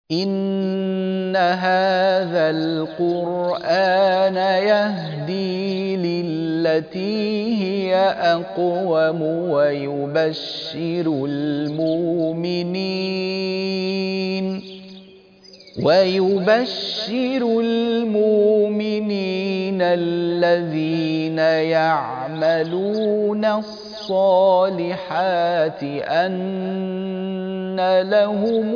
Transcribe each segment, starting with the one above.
إن هذا القرآن يهدي للتي هي أقوم ويبشر المؤمنين الذين يعملون الصالحات أن لهم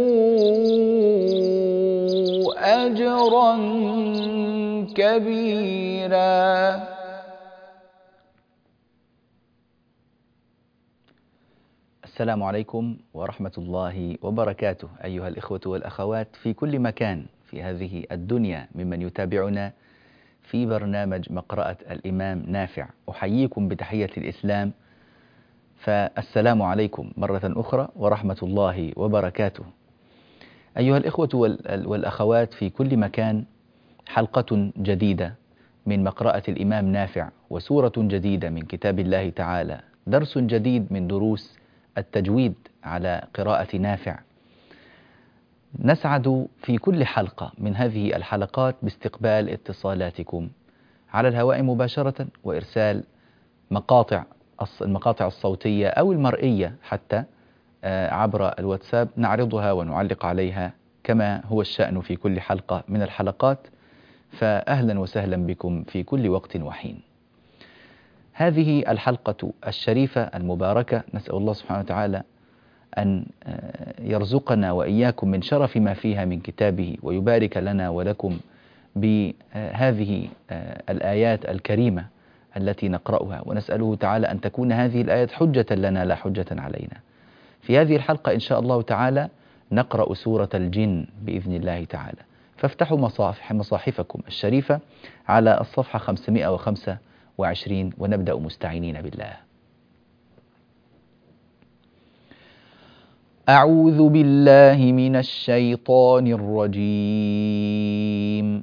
أجرا كبيرا. السلام عليكم ورحمة الله وبركاته أيها الإخوة والأخوات في كل مكان في هذه الدنيا ممن يتابعنا في برنامج مقرأة الإمام نافع. أحييكم بتحية الإسلام، فالسلام عليكم مرة أخرى ورحمة الله وبركاته. أيها الإخوة والأخوات في كل مكان، حلقة جديدة من مقرأة الإمام نافع، وسورة جديدة من كتاب الله تعالى، درس جديد من دروس التجويد على قراءة نافع. نسعد في كل حلقة من هذه الحلقات باستقبال اتصالاتكم على الهواء مباشرة، وإرسال المقاطع الصوتية أو المرئية حتى عبر الواتساب، نعرضها ونعلق عليها كما هو الشأن في كل حلقة من الحلقات. فأهلا وسهلا بكم في كل وقت وحين. هذه الحلقة الشريفة المباركة نسأل الله سبحانه وتعالى أن يرزقنا وإياكم من شرف ما فيها من كتابه، ويبارك لنا ولكم بهذه الآيات الكريمة التي نقرأها، ونسأله تعالى أن تكون هذه الآيات حجة لنا لا حجة علينا. في هذه الحلقة إن شاء الله تعالى نقرأ سورة الجن بإذن الله تعالى، فافتحوا مصاحفكم الشريفة على الصفحة 525 ونبدأ مستعينين بالله. أعوذ بالله من الشيطان الرجيم.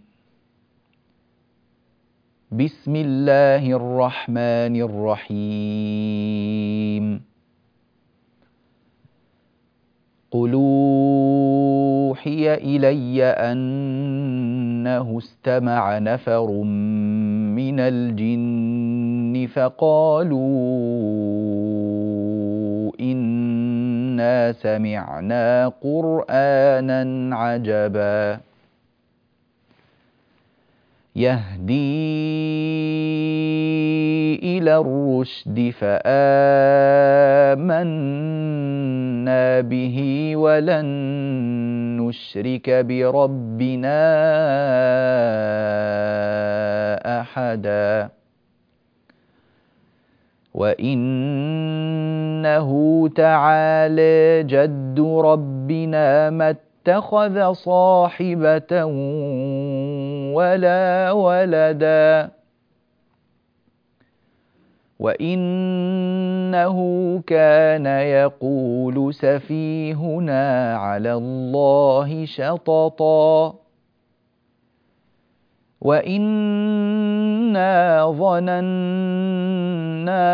بسم الله الرحمن الرحيم. قل أوحي إلي أنه استمع نفر من الجن فقالوا إنا سمعنا قرآنا عجبا يهدي إلى الرشد فآمنا به ولن نشرك بربنا أحدا وإنه تعالى جد ربنا ما اتخذ صاحبة ولا ولدا وإنه كان يقول سفيهنا على الله شططا وإنا ظننا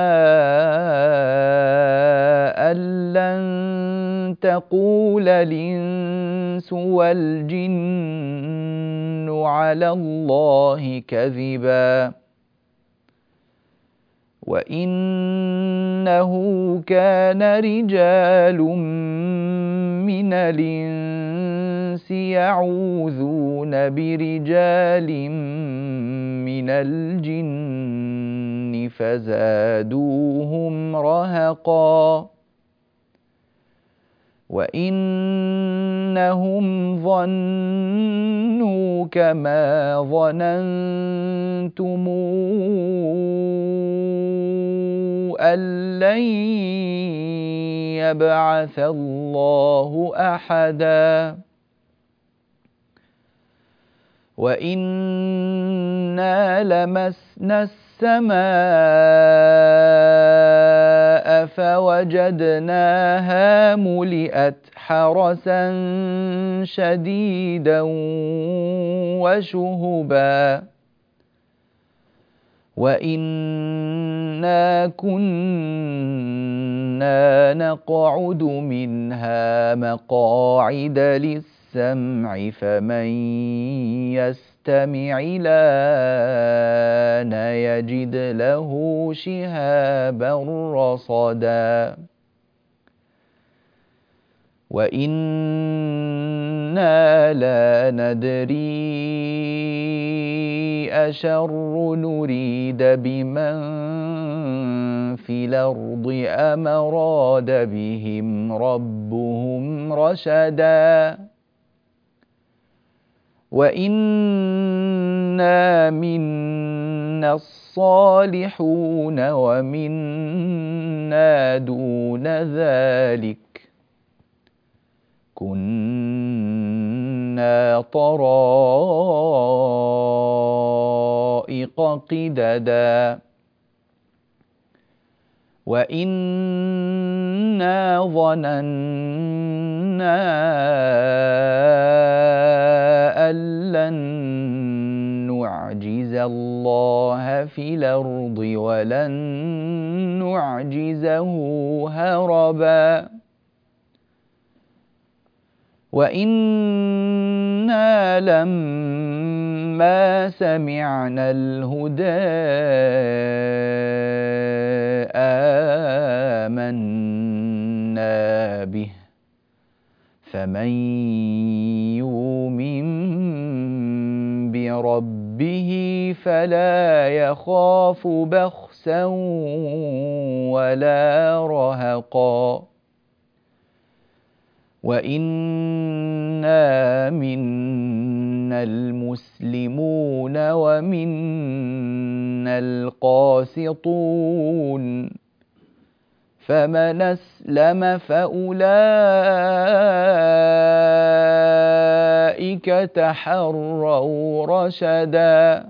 أن لن تقول الإنس والجن على الله كذبا وإنه كان رجال من الإنس يعوذون برجال من الجن فزادوهم رهقا وإنهم ظنوا كما ظننتم أن لن يبعث الله أحدا وإنا لمسنا السماء فوجدناها ملئت حرسا شديدا وشهبا وإنا كنا نقعد منها مقاعد للسماع السمع فمن يستمع الآن يجد له شهابا رصدا وإنا لا ندري أشر نريد بمن في الأرض أم أراد بهم ربهم رشدا وإنا منا الصالحون ومنا دون ذلك كنا طرائق قددا وإنا ظننا أن لن نعجز الله في الأرض ولن نعجزه هربا وإنا لما سمعنا الهدى آمنا به فمن يؤمن بربه فلا يخاف بخسا ولا رهقا وإنا منا المسلمون ومنا القاسطون فمن أسلم فأولئك تحروا رشدا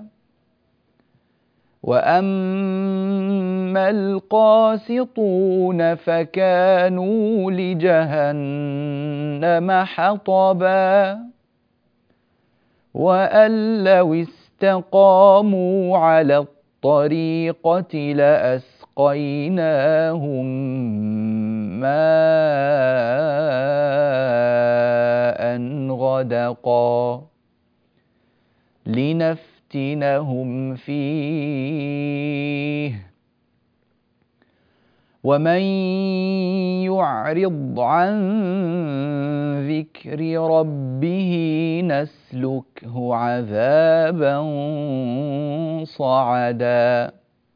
وأما القاسطون فكانوا لجهنم حطبا وأن لو استقاموا على الطريقة لأسقيناهم ماء غدقا لنفتنهم فيه ومن يعرض عن ذكر ربه نسلكه عذابا صعدا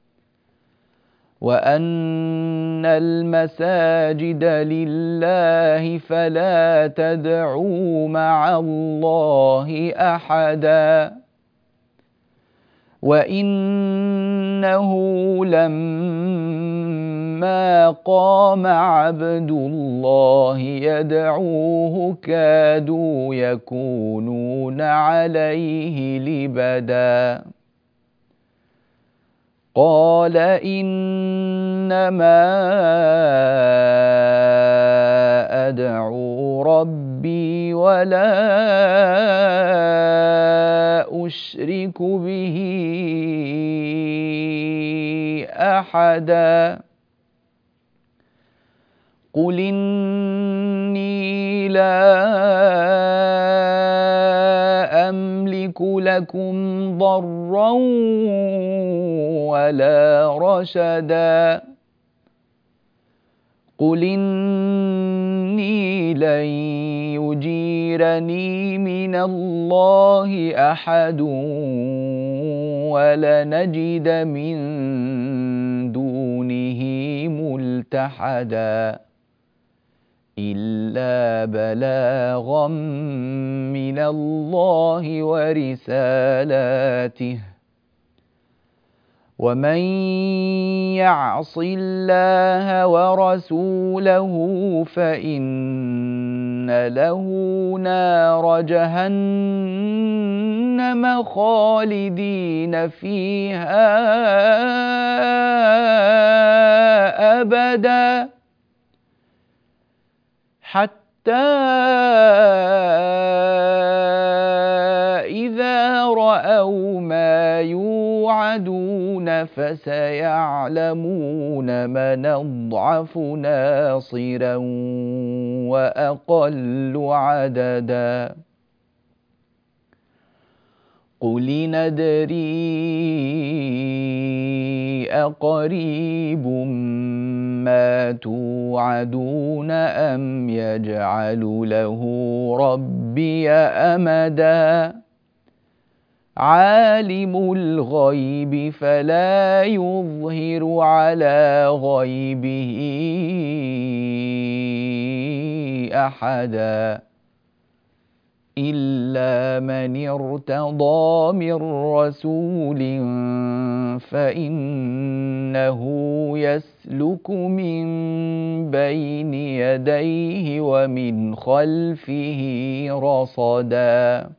وأن المساجد لله فلا تدعوا مع الله أحدا وإنه لما قام عبد الله يدعوه كادوا يكونون عليه لبدا قال إنما أدعو ربي ولا أشرك به أحدا قل إني لا أملك لكم ضرا ولا رشدا قل إني لن يجيرني من الله أحد ولنجد من دونه ملتحدا إلا بلاغا من الله ورسالاته ومن يعص الله ورسوله فإن له نار جهنم خالدين فيها أبدا حتى إذا رأوا ما يوعدون توعدون فسيعلمون من أضعف ناصرا وأقل عددا قل ندري أقريب ما توعدون أم يجعل له ربي أمدا عالم الغيب فلا يظهر على غيبه أحدا إلا من ارتضى من رسول فإنه يسلك من بين يديه ومن خلفه رصدا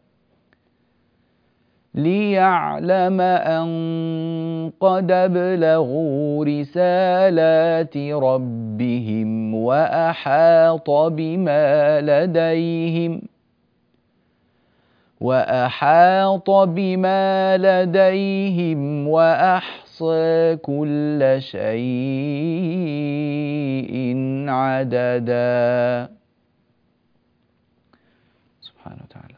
ليعلم أن قد أبلغوا رسالات ربهم وأحاط بما لديهم وأحصى كل شيء عددا. سبحانه وتعالى.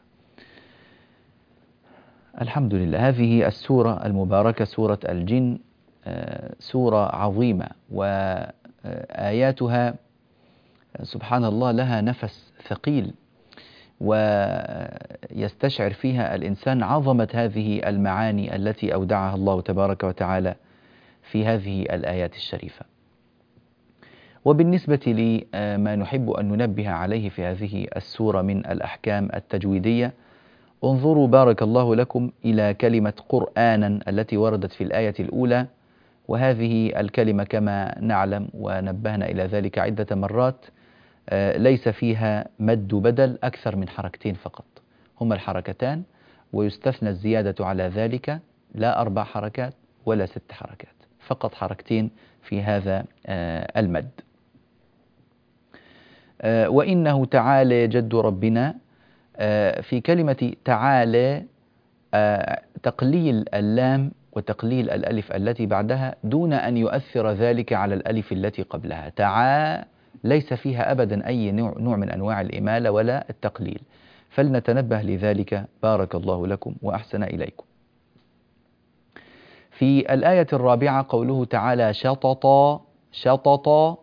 الحمد لله. هذه السورة المباركة سورة الجن سورة عظيمة، وآياتها سبحان الله لها نفس ثقيل، ويستشعر فيها الإنسان عظمة هذه المعاني التي أودعها الله تبارك وتعالى في هذه الآيات الشريفة. وبالنسبة لما نحب أن ننبه عليه في هذه السورة من الأحكام التجويدية، انظروا بارك الله لكم إلى كلمة قرآنا التي وردت في الآية الأولى، وهذه الكلمة كما نعلم ونبهنا إلى ذلك عدة مرات ليس فيها مد بدل أكثر من حركتين فقط، هما الحركتان، ويستثنى الزيادة على ذلك، لا 4 حركات ولا 6 حركات، فقط حركتين في هذا المد. وإنه تعالى جد ربنا، في كلمة تعالى تقليل اللام وتقليل الألف التي بعدها دون أن يؤثر ذلك على الألف التي قبلها. ليس فيها أبدا أي نوع من أنواع الإمالة ولا التقليل، فلنتنبه لذلك بارك الله لكم وأحسن إليكم. في الآية الرابعة قوله تعالى شططا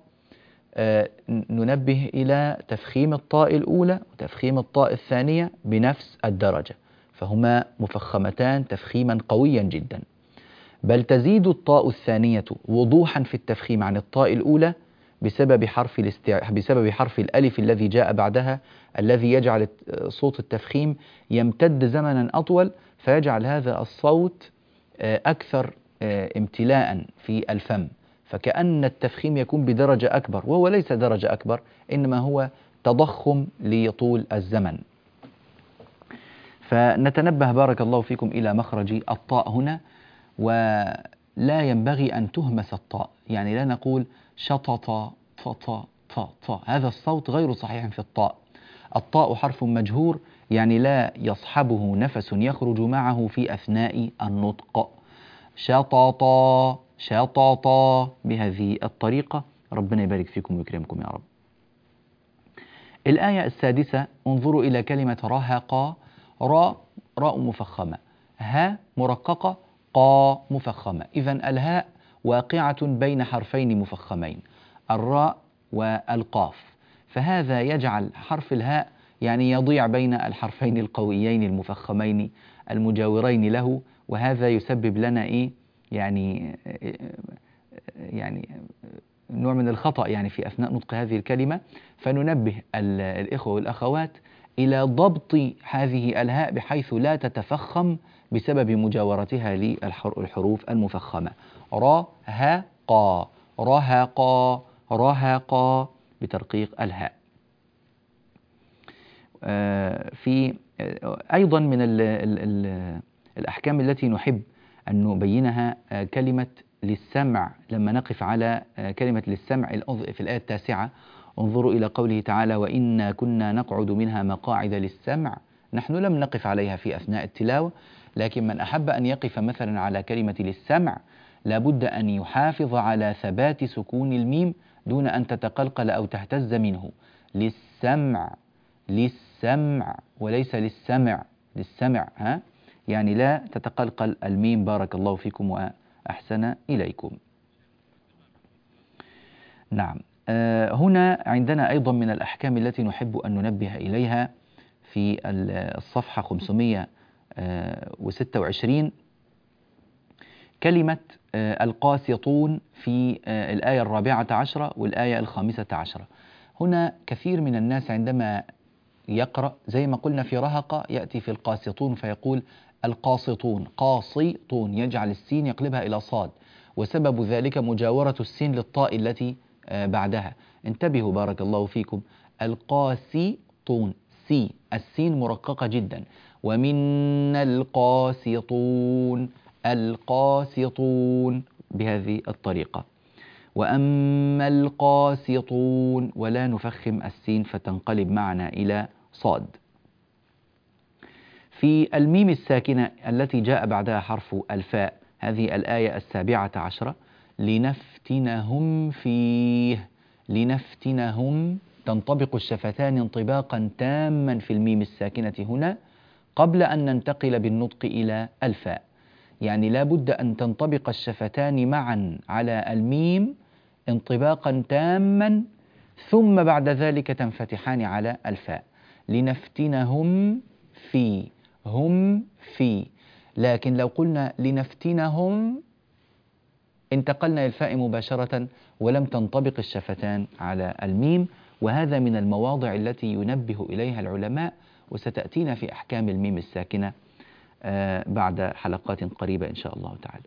ننبه إلى تفخيم الطاء الأولى وتفخيم الطاء الثانية بنفس الدرجة، فهما مفخمتان تفخيما قويا جدا، بل تزيد الطاء الثانية وضوحا في التفخيم عن الطاء الأولى بسبب حرف الألف الذي جاء بعدها، الذي يجعل صوت التفخيم يمتد زمنا أطول، فيجعل هذا الصوت أكثر امتلاء في الفم، فكأن التفخيم يكون بدرجة أكبر، وهو ليس درجة أكبر، إنما هو تضخم لطول الزمن. فنتنبه بارك الله فيكم إلى مخرج الطاء هنا، ولا ينبغي أن تهمس الطاء، يعني لا نقول شطط طا طا طا، هذا الصوت غير صحيح في الطاء. الطاء حرف مجهور، يعني لا يصحبه نفس يخرج معه في أثناء النطق. شططا بهذه الطريقة. ربنا يبارك فيكم ويكرمكم يا رب. الآية السادسة انظروا إلى كلمة رهق، راء مفخمة، ها مرققة، قا مفخمة، إذن الهاء واقعة بين حرفين مفخمين، الراء والقاف، فهذا يجعل حرف الهاء يعني يضيع بين الحرفين القويين المفخمين المجاورين له، وهذا يسبب لنا يعني نوع من الخطأ يعني في أثناء نطق هذه الكلمة. فننبه الإخوة والأخوات إلى ضبط هذه الهاء بحيث لا تتفخم بسبب مجاورتها للحروف المفخمة. رهقا بترقيق الهاء. في أيضا من الأحكام التي نحب أن نبينها كلمة للسمع، لما نقف على كلمة للسمع في الآية التاسعة انظروا إلى قوله تعالى وإنا كنا نقعد منها مقاعد للسمع نحن لم نقف عليها في أثناء التلاوة، لكن من أحب أن يقف مثلا على كلمة للسمع لابد أن يحافظ على ثبات سكون الميم دون أن تتقلقل أو تهتز منه. للسمع، للسمع وليس للسمع، للسمع يعني لا تتقلقل الميم. بارك الله فيكم وأحسن إليكم. نعم. هنا عندنا أيضا من الأحكام التي نحب أن ننبه إليها في الصفحة 526 كلمة القاسطون في الآية 14 والآية 15. هنا كثير من الناس عندما يقرأ زي ما قلنا في رهقة يأتي في القاسطون فيقول القاسطون، قاصطون، يجعل السين يقلبها إلى صاد، وسبب ذلك مجاورة السين للطاء التي بعدها. انتبهوا بارك الله فيكم، القاسطون سي، السين مرققة جدا، ومن القاسطون، القاسطون بهذه الطريقة. وأما القاسطون ولا نفخم السين فتنقلب معنا إلى صاد. في الميم الساكنة التي جاء بعدها حرف الفاء، هذه الآية 17، لنفتنهم فيه، لنفتنهم، تنطبق الشفتان انطباقا تاما في الميم الساكنة هنا قبل أن ننتقل بالنطق إلى الفاء، يعني لا بد أن تنطبق الشفتان معا على الميم انطباقا تاما، ثم بعد ذلك تنفتحان على الفاء. لنفتنهم في، هم في، لكن لو قلنا لنفتنهم انتقلنا للفاء مباشرة ولم تنطبق الشفتان على الميم، وهذا من المواضع التي ينبه إليها العلماء، وستأتينا في أحكام الميم الساكنة بعد حلقات قريبة إن شاء الله تعالى.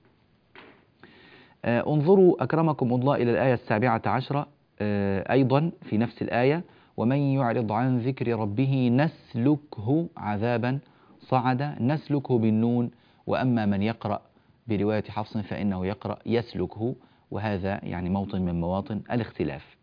انظروا أكرمكم الله إلى الآية 17 أيضا في نفس الآية، ومن يعرض عن ذكر ربه نسلكه عذابا صعدا، نسلكه بالنون، وأما من يقرأ برواية حفص فإنه يقرأ يسلكه، وهذا يعني موطن من مواطن الاختلاف.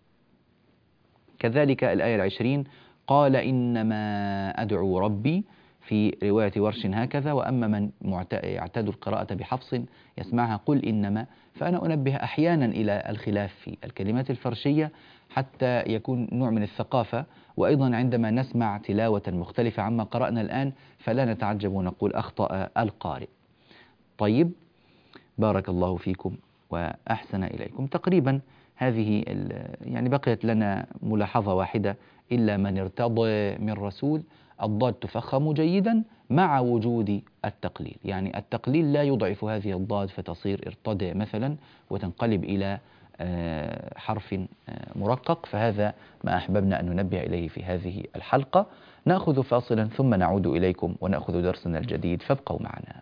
كذلك الآية 20 قال إنما أدعو ربي، في رواية ورش هكذا، وأما من يعتاد القراءة بحفص يسمعها قل إنما. فأنا أنبه أحيانا إلى الخلاف في الكلمات الفرشية حتى يكون نوع من الثقافة، وأيضا عندما نسمع تلاوة مختلفة عما قرأنا الآن فلا نتعجب ونقول أخطأ القارئ. طيب، بارك الله فيكم وأحسن إليكم. تقريبا هذه يعني بقيت لنا ملاحظة واحدة، إلا من ارتضى من رسول، الضاد تفخم جيدا مع وجود التقليل، يعني التقليل لا يضعف هذه الضاد فتصير ارتضى مثلا وتنقلب إلى حرف مرقق، فهذا ما أحببنا أن ننبه إليه في هذه الحلقة. نأخذ فاصلا ثم نعود إليكم ونأخذ درسنا الجديد، فابقوا معنا.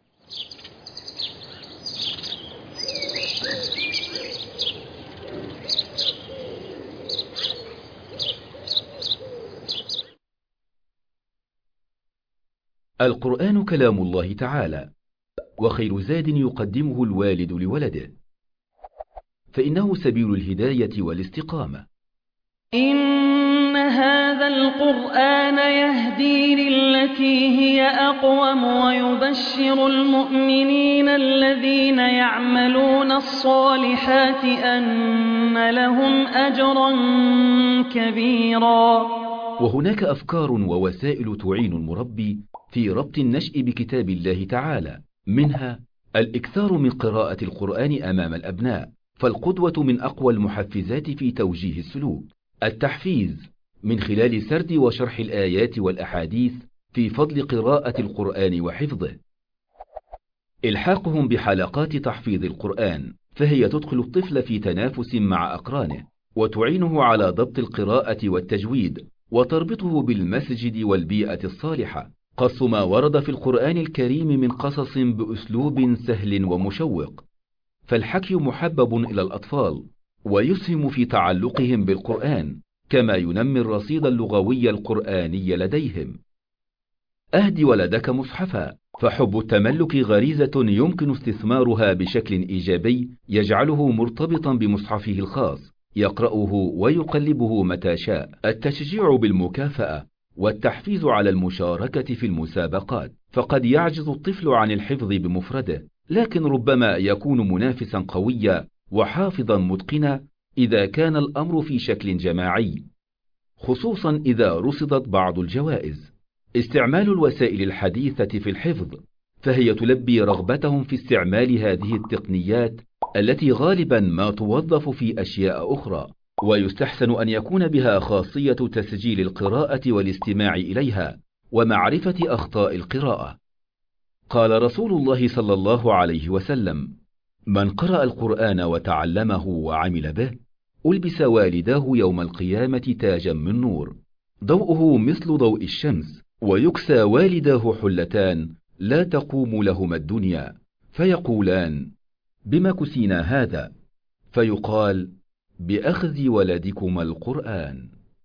القرآن كلام الله تعالى، وخير زاد يقدمه الوالد لولده، فإنه سبيل الهداية والاستقامة. إن هذا القرآن يهدي للتي هي أقوم ويبشر المؤمنين الذين يعملون الصالحات أن لهم أجرا كبيرا. وهناك أفكار ووسائل تعين المربي في ربط النشء بكتاب الله تعالى، منها الإكثار من قراءة القرآن أمام الأبناء، فالقدوة من أقوى المحفزات في توجيه السلوك. التحفيز من خلال سرد وشرح الآيات والأحاديث في فضل قراءة القرآن وحفظه. إلحاقهم بحلقات تحفيظ القرآن، فهي تدخل الطفل في تنافس مع أقرانه، وتعينه على ضبط القراءة والتجويد، وتربطه بالمسجد والبيئة الصالحة. قص ما ورد في القرآن الكريم من قصص بأسلوب سهل ومشوق، فالحكي محبب إلى الأطفال ويسهم في تعلقهم بالقرآن، كما ينمي الرصيد اللغوي القرآني لديهم. أهدي ولدك مصحفا، فحب التملك غريزة يمكن استثمارها بشكل إيجابي يجعله مرتبطا بمصحفه الخاص، يقرأه ويقلبه متى شاء. التشجيع بالمكافأة والتحفيز على المشاركة في المسابقات، فقد يعجز الطفل عن الحفظ بمفرده، لكن ربما يكون منافسا قويا وحافظا متقنا إذا كان الأمر في شكل جماعي، خصوصا إذا رصدت بعض الجوائز. استعمال الوسائل الحديثة في الحفظ، فهي تلبي رغبتهم في استعمال هذه التقنيات التي غالبا ما توظف في أشياء أخرى، ويستحسن أن يكون بها خاصية تسجيل القراءة والاستماع إليها ومعرفة أخطاء القراءة. قال رسول الله صلى الله عليه وسلم: من قرأ القرآن وتعلمه وعمل به ألبس والداه يوم القيامة تاجا من نور، ضوءه مثل ضوء الشمس، ويكسى والداه حلتان لا تقوم لهما الدنيا، فيقولان: بما كسينا هذا؟ فيقال: بأخذ ولدكما القرآن.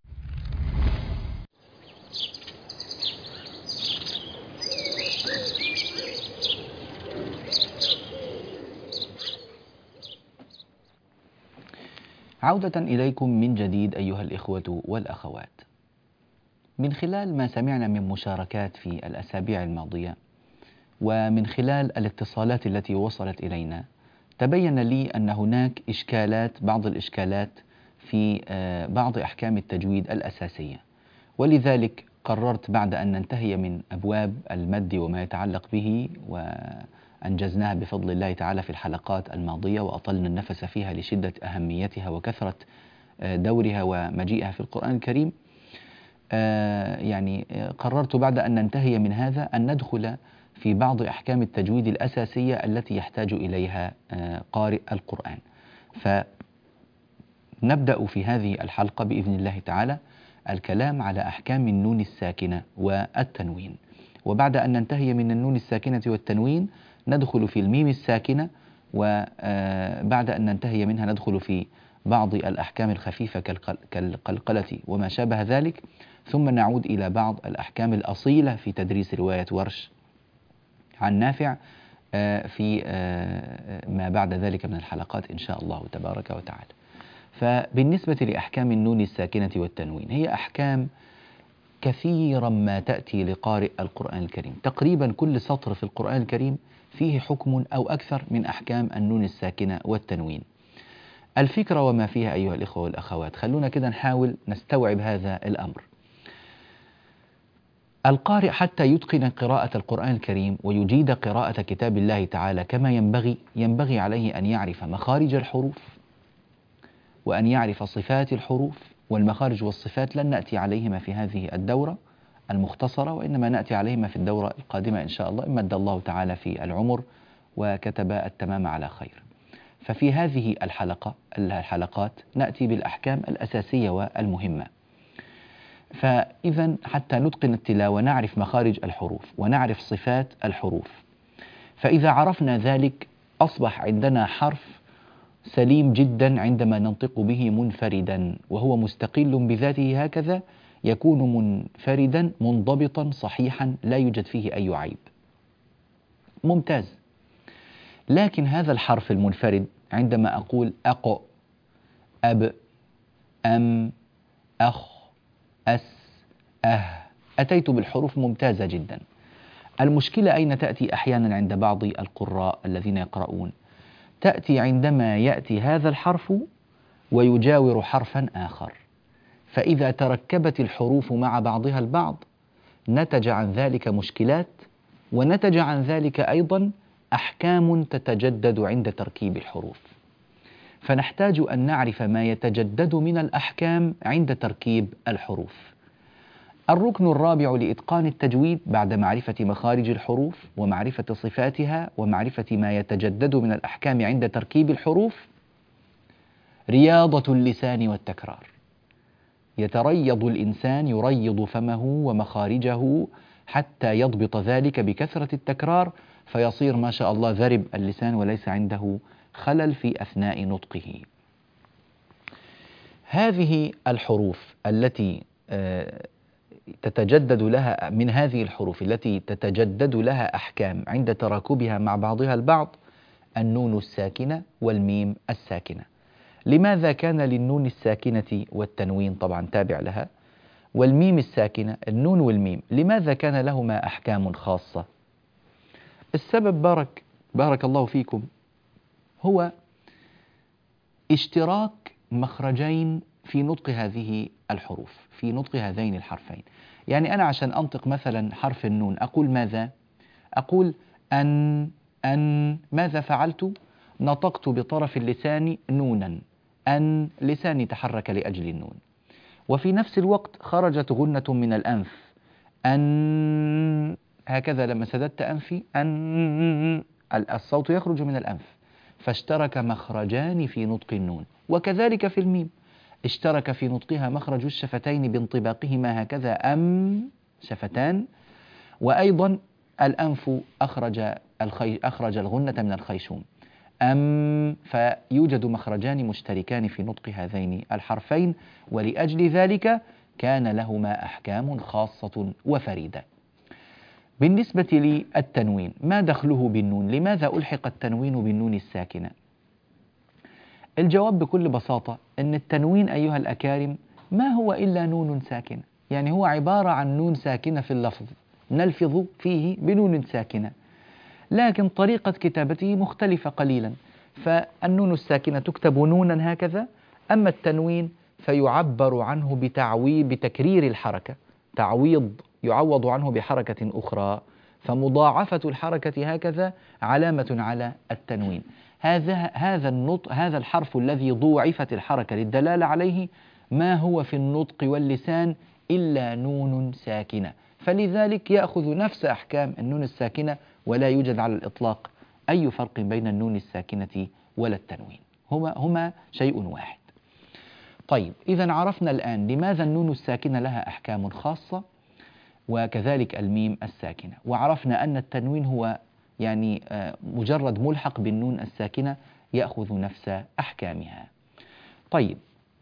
عودة إليكم من جديد أيها الإخوة والأخوات. من خلال ما سمعنا من مشاركات في الأسابيع الماضية ومن خلال الاتصالات التي وصلت إلينا، تبين لي أن هناك بعض الإشكالات في بعض أحكام التجويد الأساسية، ولذلك قررت بعد أن ننتهي من أبواب المد وما يتعلق به، وأنجزناها بفضل الله تعالى في الحلقات الماضية وأطلنا النفس فيها لشدة أهميتها وكثرة دورها ومجيئها في القرآن الكريم، قررت بعد أن ننتهي من هذا أن ندخل في بعض أحكام التجويد الأساسية التي يحتاج إليها قارئ القرآن. فنبدأ في هذه الحلقة بإذن الله تعالى الكلام على أحكام النون الساكنة والتنوين، وبعد أن ننتهي من النون الساكنة والتنوين ندخل في الميم الساكنة، وبعد أن ننتهي منها ندخل في بعض الأحكام الخفيفة كالقلقلة وما شابه ذلك، ثم نعود إلى بعض الأحكام الأصيلة في تدريس رواية ورش عن نافع في ما بعد ذلك من الحلقات إن شاء الله تبارك وتعالى. فبالنسبة لأحكام النون الساكنة والتنوين، هي أحكام كثيرا ما تأتي لقارئ القرآن الكريم، تقريبا كل سطر في القرآن الكريم فيه حكم أو أكثر من أحكام النون الساكنة والتنوين. الفكرة وما فيها أيها الإخوة والأخوات، خلونا كده نحاول نستوعب هذا الأمر. القارئ حتى يتقن قراءة القرآن الكريم ويجيد قراءة كتاب الله تعالى كما ينبغي عليه أن يعرف مخارج الحروف، وأن يعرف صفات الحروف، والمخارج والصفات لن نأتي عليهما في هذه الدورة المختصرة، وإنما نأتي عليهما في الدورة القادمة إن شاء الله، إن مد الله تعالى في العمر وكتب التمام على خير. ففي هذه الحلقات نأتي بالأحكام الأساسية والمهمة. فإذا حتى نتقن التلاوة نعرف مخارج الحروف ونعرف صفات الحروف، فإذا عرفنا ذلك أصبح عندنا حرف سليم جدا عندما ننطق به منفردا، وهو مستقل بذاته هكذا يكون منفردا منضبطا صحيحا لا يوجد فيه أي عيب. ممتاز. لكن هذا الحرف المنفرد عندما أقول أق، أب، أم، أخ، أس، أتيت بالحروف ممتازة جدا. المشكلة أين تأتي أحيانا عند بعض القراء الذين يقرؤون؟ تأتي عندما يأتي هذا الحرف ويجاور حرفا آخر، فإذا تركبت الحروف مع بعضها البعض نتج عن ذلك مشكلات، ونتج عن ذلك أيضا أحكام تتجدد عند تركيب الحروف. فنحتاج أن نعرف ما يتجدد من الأحكام عند تركيب الحروف. الركن الرابع لإتقان التجويد بعد معرفة مخارج الحروف ومعرفة صفاتها ومعرفة ما يتجدد من الأحكام عند تركيب الحروف رياضة اللسان والتكرار. يتريض الإنسان، يريض فمه ومخارجه حتى يضبط ذلك بكثرة التكرار، فيصير ما شاء الله ذرب اللسان وليس عنده خلل في أثناء نطقه. هذه الحروف التي تتجدد لها، من هذه الحروف التي تتجدد لها أحكام عند تراكبها مع بعضها البعض، النون الساكنة والميم الساكنة. لماذا كان للنون الساكنة والتنوين طبعا تابع لها، والميم الساكنة، النون والميم، لماذا كان لهما أحكام خاصة؟ السبب بارك الله فيكم هو اشتراك مخرجين في نطق هذه الحروف، في نطق هذين الحرفين. يعني أنا عشان أنطق مثلا حرف النون أقول ماذا؟ أقول أن ماذا فعلت؟ نطقت بطرف اللسان نونا، أن لساني تحرك لأجل النون، وفي نفس الوقت خرجت غنة من الأنف، أن هكذا لما سددت أنفي أن الصوت يخرج من الأنف، فاشترك مخرجان في نطق النون. وكذلك في الميم اشترك في نطقها مخرج الشفتين بانطباقهما هكذا شفتان، وأيضا الأنف أخرج الغنة من الخيشوم فيوجد مخرجان مشتركان في نطق هذين الحرفين، ولأجل ذلك كان لهما أحكام خاصة وفريدة. بالنسبة للتنوين، ما دخله بالنون؟ لماذا ألحق التنوين بالنون الساكنة؟ الجواب بكل بساطة أن التنوين أيها الأكارم ما هو إلا نون ساكنة، يعني هو عبارة عن نون ساكنة في اللفظ نلفظ فيه بنون ساكنة، لكن طريقة كتابته مختلفة قليلا، فالنون الساكنة تكتب نونا هكذا، أما التنوين فيعبر عنه بتكرير الحركة، تعويض يعوض عنه بحركة أخرى، فمضاعفة الحركة هكذا علامة على التنوين. هذا الحرف الذي ضوعفت الحركة للدلالة عليه ما هو في النطق واللسان إلا نون ساكنة، فلذلك يأخذ نفس أحكام النون الساكنة، ولا يوجد على الإطلاق أي فرق بين النون الساكنة ولا التنوين، هما شيء واحد. طيب، إذا عرفنا الآن لماذا النون الساكنة لها أحكام خاصة، وكذلك الميم الساكنة، وعرفنا أن التنوين هو يعني مجرد ملحق بالنون الساكنة يأخذ نفس أحكامها. طيب،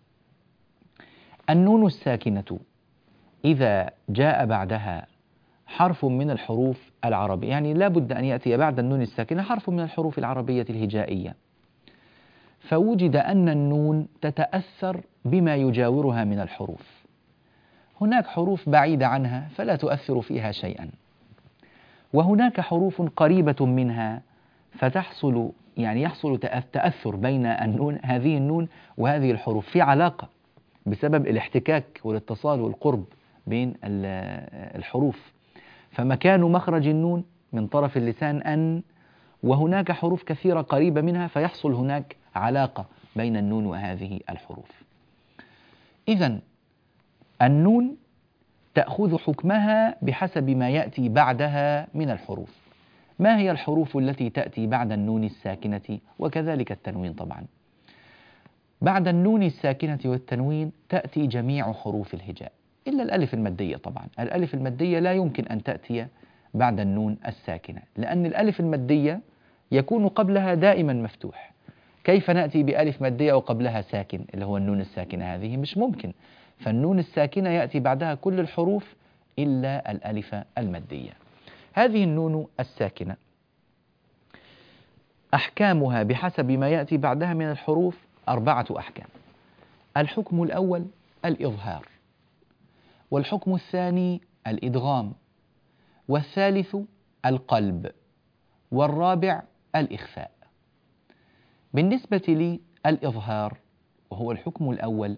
النون الساكنة إذا جاء بعدها حرف من الحروف العربية، يعني لا بد أن يأتي بعد النون الساكنة حرف من الحروف العربية الهجائية، فوجد أن النون تتأثر بما يجاورها من الحروف. هناك حروف بعيدة عنها فلا تؤثر فيها شيئا، وهناك حروف قريبة منها فتحصل يحصل تأثر بين هذه النون وهذه الحروف، في علاقة بسبب الاحتكاك والاتصال والقرب بين الحروف، فمكان مخرج النون من طرف اللسان أن، وهناك حروف كثيرة قريبة منها فيحصل هناك علاقة بين النون وهذه الحروف. إذن النون تأخذ حكمها بحسب ما يأتي بعدها من الحروف. ما هي الحروف التي تأتي بعد النون الساكنة؟ وكذلك التنوين طبعا. بعد النون الساكنة والتنوين تأتي جميع حروف الهجاء إلا الألف المادية. طبعا الألف المادية لا يمكن أن تأتي بعد النون الساكنة، لأن الألف المادية يكون قبلها دائما مفتوح. كيف نأتي بألف مادية وقبلها ساكن اللي هو النون الساكنة؟ هذه مش ممكن. فالنون الساكنة يأتي بعدها كل الحروف إلا الألف المادية. هذه النون الساكنة أحكامها بحسب ما يأتي بعدها من الحروف 4 أحكام. الحكم الأول الإظهار، والحكم الثاني الإدغام، والثالث القلب، والرابع الإخفاء. بالنسبة للإظهار وهو الحكم الأول،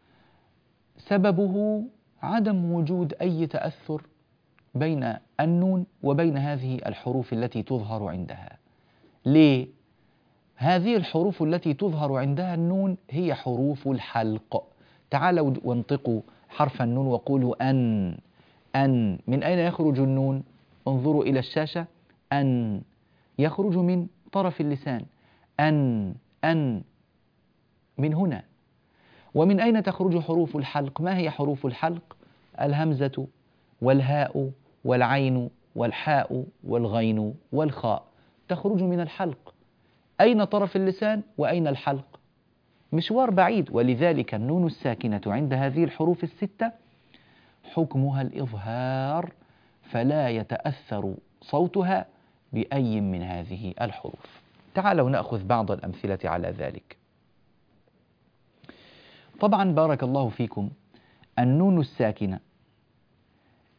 سببه عدم وجود أي تأثر بين النون وبين هذه الحروف التي تظهر عندها. ليه؟ هذه الحروف التي تظهر عندها النون هي حروف الحلق. تعالوا وانطقوا حرف النون وقولوا أن. من أين يخرج النون؟ انظروا إلى الشاشة. أن يخرج من طرف اللسان. أن من هنا. ومن أين تخرج حروف الحلق؟ ما هي حروف الحلق؟ الهمزة والهاء والعين والحاء والغين والخاء تخرج من الحلق. أين طرف اللسان وأين الحلق؟ مشوار بعيد. ولذلك النون الساكنة عند هذه الحروف الستة حكمها الإظهار، فلا يتأثر صوتها بأي من هذه الحروف. تعالوا نأخذ بعض الأمثلة على ذلك. طبعا بارك الله فيكم، النون الساكنة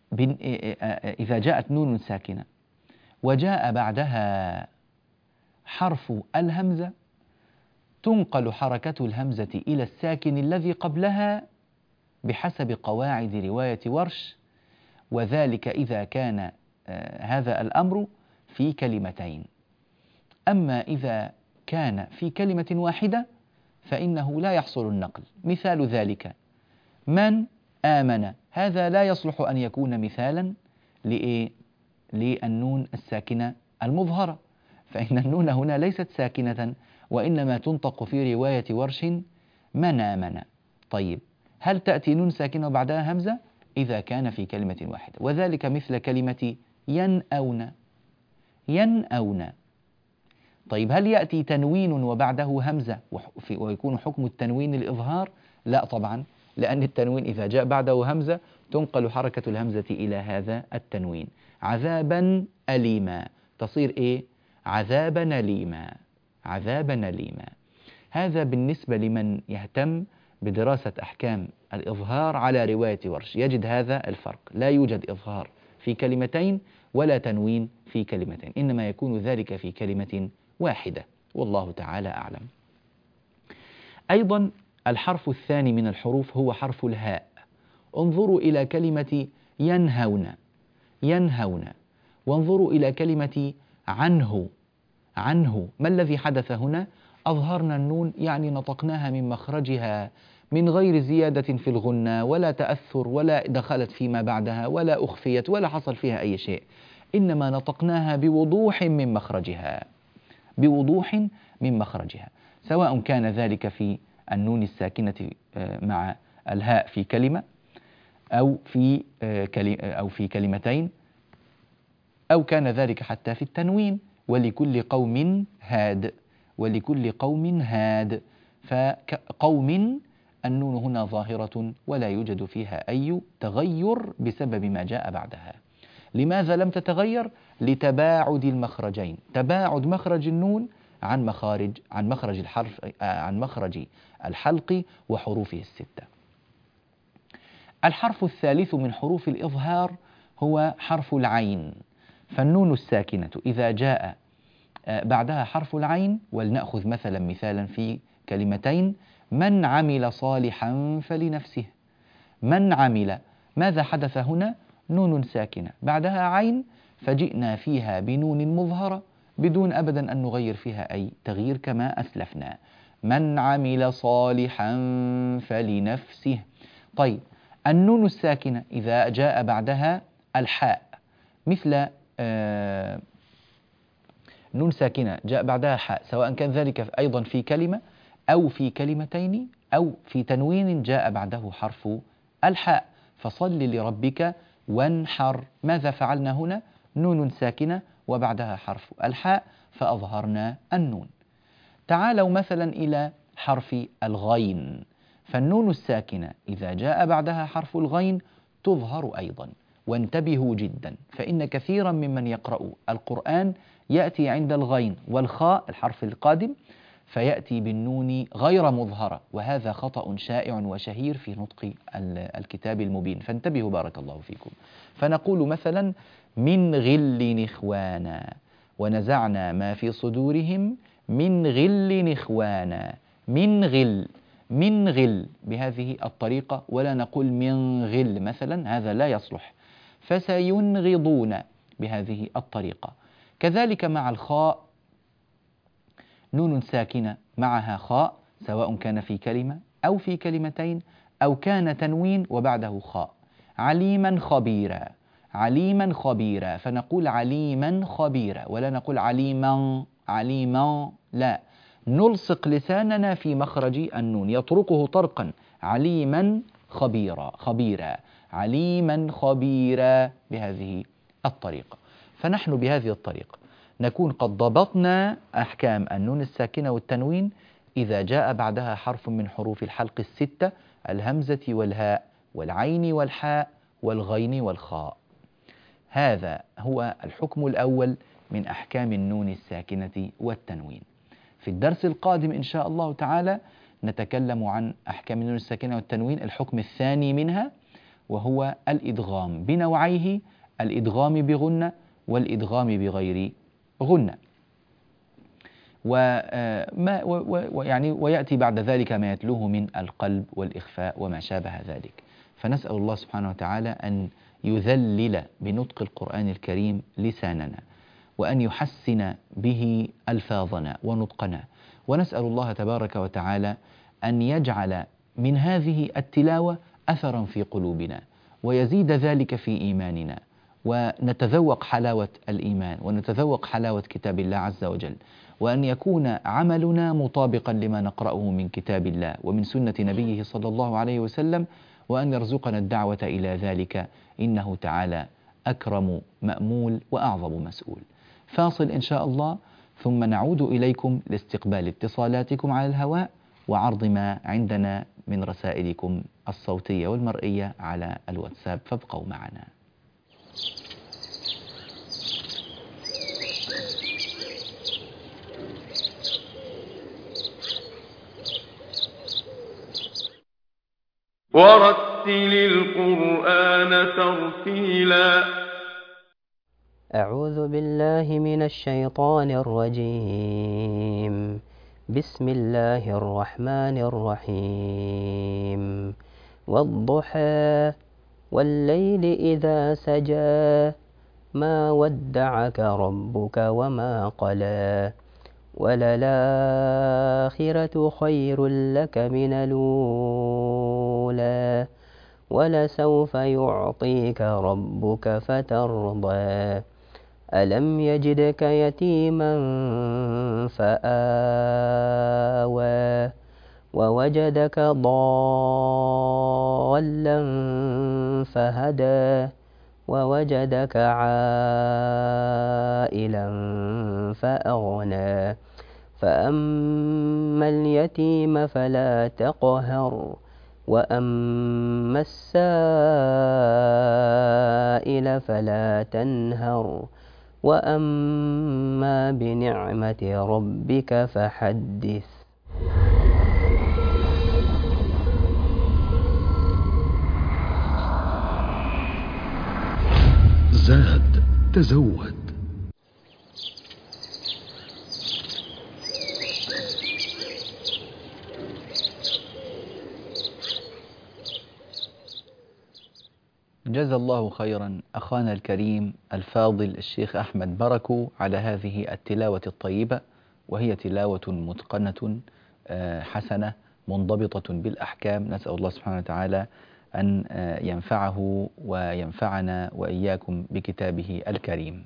إذا جاءت نون ساكنة وجاء بعدها حرف الهمزة تنقل حركة الهمزة إلى الساكن الذي قبلها بحسب قواعد رواية ورش، وذلك إذا كان هذا الأمر في كلمتين. أما إذا كان في كلمة واحدة فإنه لا يحصل النقل. مثال ذلك من آمن، هذا لا يصلح أن يكون مثالا للنون الساكنة المظهرة، فإن النون هنا ليست ساكنة وإنما تنطق في رواية ورش من آمن. طيب هل تأتي نون ساكنة وبعدها همزة؟ إذا كان في كلمة واحدة، وذلك مثل كلمة ينأون. ينأون. طيب هل يأتي تنوين وبعده همزة ويكون حكم التنوين الإظهار؟ لا طبعا، لأن التنوين إذا جاء بعده همزة تنقل حركة الهمزة إلى هذا التنوين. عذابا أليما تصير عذابا أليما. عذابا أليما. هذا بالنسبة لمن يهتم بدراسة أحكام الإظهار على رواية ورش، يجد هذا الفرق، لا يوجد إظهار في كلمتين ولا تنوين في كلمتين، إنما يكون ذلك في كلمة واحدة، والله تعالى أعلم. أيضا الحرف الثاني من الحروف هو حرف الهاء. انظروا إلى كلمة ينهون. ينهون. وانظروا إلى كلمة عنه. عنه. ما الذي حدث هنا؟ أظهرنا النون، يعني نطقناها من مخرجها من غير زيادة في الغنة ولا تأثر ولا دخلت فيما بعدها ولا أخفيت ولا حصل فيها أي شيء، إنما نطقناها بوضوح من مخرجها. بوضوح من مخرجها، سواء كان ذلك في النون الساكنة مع الهاء في كلمة أو في كلمتين، أو كان ذلك حتى في التنوين. ولكل قوم هاد. ولكل قوم هاد. فقوم النون هنا ظاهرة ولا يوجد فيها أي تغير بسبب ما جاء بعدها. لماذا لم تتغير؟ لتباعد المخرجين، تباعد مخرج النون عن مخرج الحرف، عن مخرج الحلق وحروفه الستة. الحرف الثالث من حروف الإظهار هو حرف العين. فالنون الساكنة إذا جاء بعدها حرف العين، ولنأخذ مثالا في كلمتين: من عمل صالحا فلنفسه. من عمل، ماذا حدث هنا؟ نون ساكنة بعدها عين، فجئنا فيها بنون مظهرة بدون أبدا أن نغير فيها أي تغيير كما أسلفنا. من عمل صالحا فلنفسه. طيب النون الساكنة إذا جاء بعدها الحاء، مثل نون ساكنة جاء بعدها حاء، سواء كان ذلك أيضا في كلمة أو في كلمتين أو في تنوين جاء بعده حرف الحاء. فصل لربك وانحر. ماذا فعلنا هنا؟ نون ساكنة وبعدها حرف الحاء فأظهرنا النون. تعالوا مثلا إلى حرف الغين. فالنون الساكنة إذا جاء بعدها حرف الغين تظهر أيضا. وانتبهوا جدا، فإن كثيرا ممن يقرأ القرآن يأتي عند الغين والخاء الحرف القادم فيأتي بالنون غير مظهرة، وهذا خطأ شائع وشهير في نطق الكتاب المبين، فانتبهوا بارك الله فيكم. فنقول مثلا: من غل إخوانا ونزعنا ما في صدورهم من غل إخوانا. من غل. من غل بهذه الطريقة، ولا نقول من غل مثلا، هذا لا يصلح. فسينغضون بهذه الطريقة. كذلك مع الخاء، نون ساكنة معها خاء، سواء كان في كلمة أو في كلمتين أو كان تنوين وبعده خاء. عليما خبيرا. عليما خبيرا، فنقول عليما خبيرا ولا نقول عليما. عليما لا، نلصق لساننا في مخرج النون، يطرقه طرقا. عليما خبيرا. خبيرا. عليما خبيرا بهذه الطريقة. فنحن بهذه الطريقة نكون قد ضبطنا أحكام النون الساكنة والتنوين إذا جاء بعدها حرف من حروف الحلق الستة: الهمزة والهاء والعين والحاء والغين والخاء. هذا هو الحكم الأول من أحكام النون الساكنة والتنوين. في الدرس القادم إن شاء الله تعالى نتكلم عن أحكام النون الساكنة والتنوين، الحكم الثاني منها، وهو الإدغام بنوعيه: الإدغام بغنة والإدغام بغير غنة. ويأتي بعد ذلك ما يتلوه من القلب والإخفاء وما شابه ذلك. فنسأل الله سبحانه وتعالى أن يذلل بنطق القرآن الكريم لساننا، وأن يحسن به ألفاظنا ونطقنا، ونسأل الله تبارك وتعالى أن يجعل من هذه التلاوة أثرا في قلوبنا، ويزيد ذلك في إيماننا، ونتذوق حلاوة الإيمان، ونتذوق حلاوة كتاب الله عز وجل، وأن يكون عملنا مطابقا لما نقرأه من كتاب الله ومن سنة نبيه صلى الله عليه وسلم، وأن يرزقنا الدعوة إلى ذلك، إنه تعالى أكرم مأمول وأعظم مسؤول. فاصل إن شاء الله، ثم نعود إليكم لاستقبال اتصالاتكم على الهواء وعرض ما عندنا من رسائلكم الصوتية والمرئية على الواتساب، فابقوا معنا. ورتل القرآن ترتيلا. أعوذ بالله من الشيطان الرجيم. بسم الله الرحمن الرحيم. والضحى والليل إذا سجى ما ودعك ربك وما قلى وللآخرة خير لك من الأولى ولسوف يعطيك ربك فترضى. ألم يجدك يتيما فآوى ووجدك ضالا فهدى ووجدك عائلا فأغنى. فأما اليتيم فلا تقهر وأما السائل فلا تنهر وأما بنعمة ربك فحدث. زاد تزود. جزا الله خيرا أخانا الكريم الفاضل الشيخ أحمد بركو على هذه التلاوة الطيبة، وهي تلاوة متقنة حسنة منضبطة بالأحكام. نسأل الله سبحانه وتعالى أن ينفعه وينفعنا وإياكم بكتابه الكريم.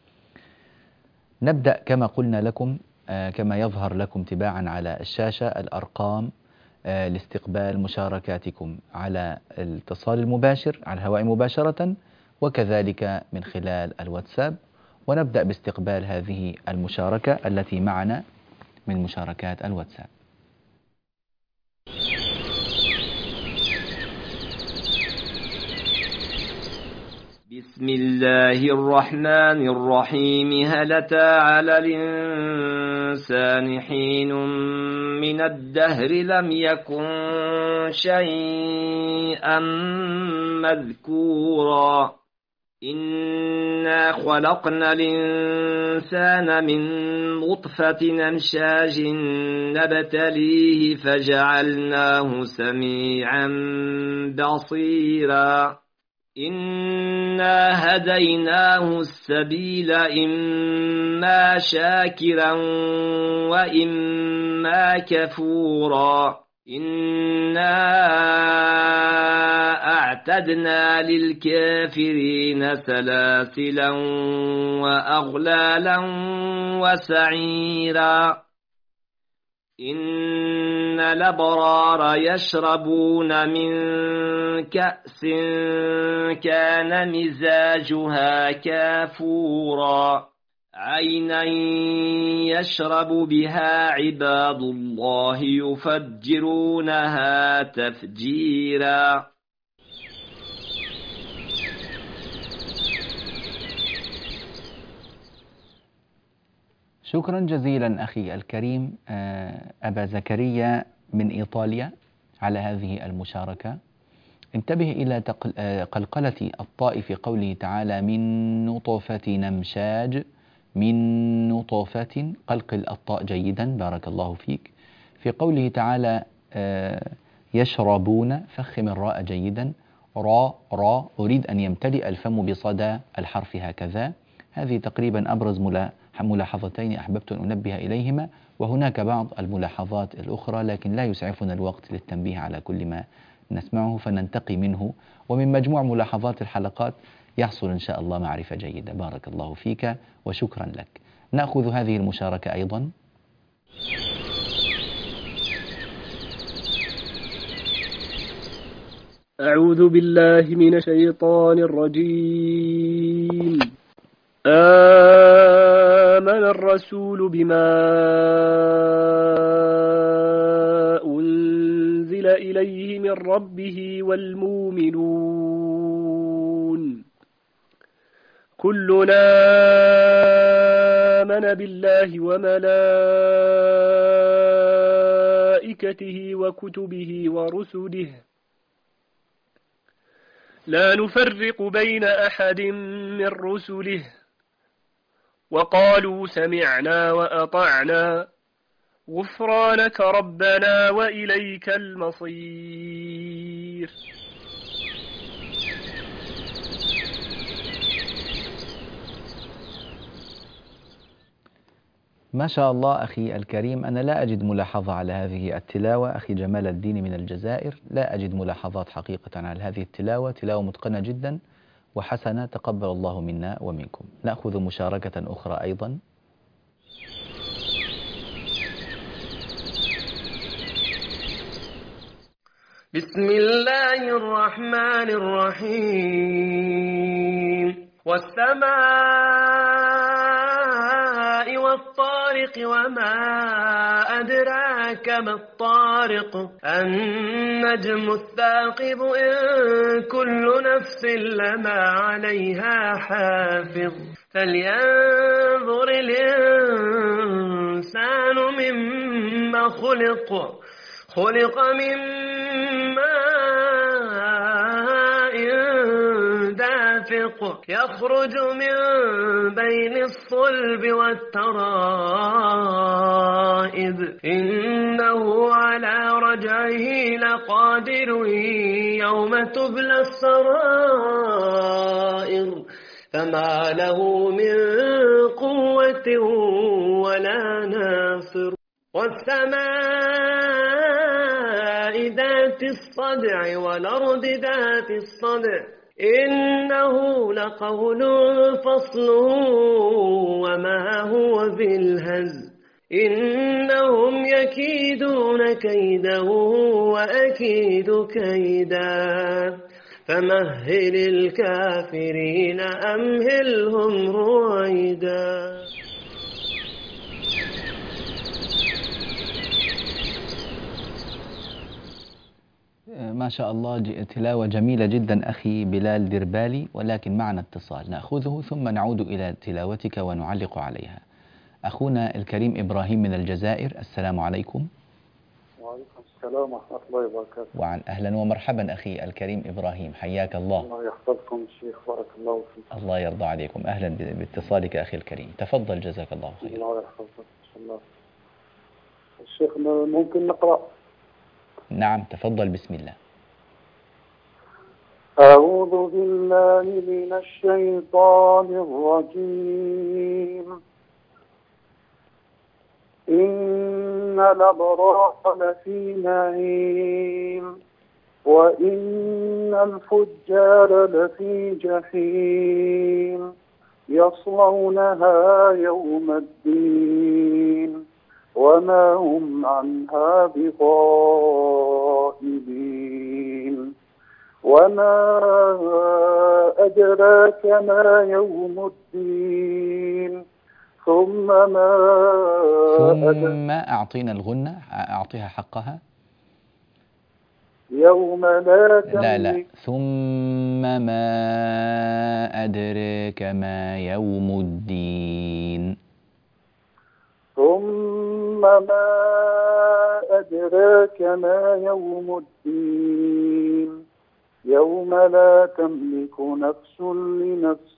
نبدأ كما قلنا لكم، كما يظهر لكم تباعا على الشاشة الأرقام لاستقبال مشاركاتكم على الاتصال المباشر على الهواء مباشرة، وكذلك من خلال الواتساب. ونبدأ باستقبال هذه المشاركة التي معنا من مشاركات الواتساب. بسم الله الرحمن الرحيم. هل أتى على الإنسان حين من الدهر لم يكن شيئا مذكورا. إنا خلقنا الإنسان من نطفة أمشاج نبتليه فجعلناه سميعا بصيرا. إنا هديناه السبيل إما شاكرا وإما كفورا. إنا أعتدنا للكافرين سلاسلا وأغلالا وسعيرا. إن الأبرار يشربون من كأس كان مزاجها كافورا. عينا يشرب بها عباد الله يفجرونها تفجيرا. شكرا جزيلا أخي الكريم أبا زكريا من إيطاليا على هذه المشاركة. انتبه إلى قلقلة الطاء في قوله تعالى من نطفة أمشاج، من نطفة، قلقل الطاء جيدا بارك الله فيك. في قوله تعالى يشربون، فخم الراء جيدا، را أريد أن يمتلئ الفم بصدى الحرف هكذا. هذه تقريبا أبرز ملاحظتين أحببت أن أنبه إليهما، وهناك بعض الملاحظات الأخرى لكن لا يسعفنا الوقت للتنبيه على كل ما نسمعه، فننتقي منه، ومن مجموع ملاحظات الحلقات يحصل إن شاء الله معرفة جيدة. بارك الله فيك وشكرا لك. نأخذ هذه المشاركة أيضا. أعوذ بالله من الشيطان الرجيم. آمن الرسول بما أنزل إليه من ربه والمؤمنون كلنا آمن بالله وملائكته وكتبه ورسله لا نفرق بين أحد من رسله وقالوا سمعنا وأطعنا غفرانك ربنا وإليك المصير. ما شاء الله أخي الكريم، أنا لا أجد ملاحظة على هذه التلاوة. أخي جمال الدين من الجزائر، لا أجد ملاحظات حقيقة على هذه التلاوة، تلاوة متقنة جدا وحسنة، تقبل الله منا ومنكم. نأخذ مشاركة أخرى أيضا. بسم الله الرحمن الرحيم. والسماء والطارق وما أدراك ما الطارق النجم الثاقب إن كل نفس لما عليها حافظ فلينظر الإنسان مما خلق من ماء دافق يخرج من بين الصلب والترائب إنه على رجعه لقادر يوم تبلى السرائر فما له من قوة ولا ناصر. والسماء ذات الصدع والأرض ذات الصدع إنه لقول فصل وما هو بالهزل إنهم يكيدون كيدا وأكيد كيدا فمهل الكافرين أمهلهم رويدا. ما شاء الله، تلاوة جميلة جدا أخي بلال دربالي، ولكن معنا اتصال نأخذه ثم نعود إلى تلاوتك ونعلق عليها. أخونا الكريم إبراهيم من الجزائر، السلام عليكم. وعليكم السلام ورحمة الله وبركاته. أهلا ومرحبا أخي الكريم إبراهيم، حياك الله. الله يحفظكم الشيخ، بارك الله فيك. الله يرضى عليكم، أهلا باتصالك أخي الكريم، تفضل جزاك الله خير. الله يحفظك إن شاء الله. الشيخ ممكن نقرأ؟ نعم تفضل، بسم الله. أعوذ بالله من الشيطان الرجيم. إن الأبرار لفي نعيم وإن الفجار لفي جحيم يصلونها يوم الدين وما هم عنها بغائبين. وما أدراك ما يوم الدين ثم أعطينا الغنة، أعطيها حقها. يوم لا تملك. لا ثم ما أدراك ما يوم الدين. ثم ما أدراك ما يوم الدين يوم لا تملك نفس لنفس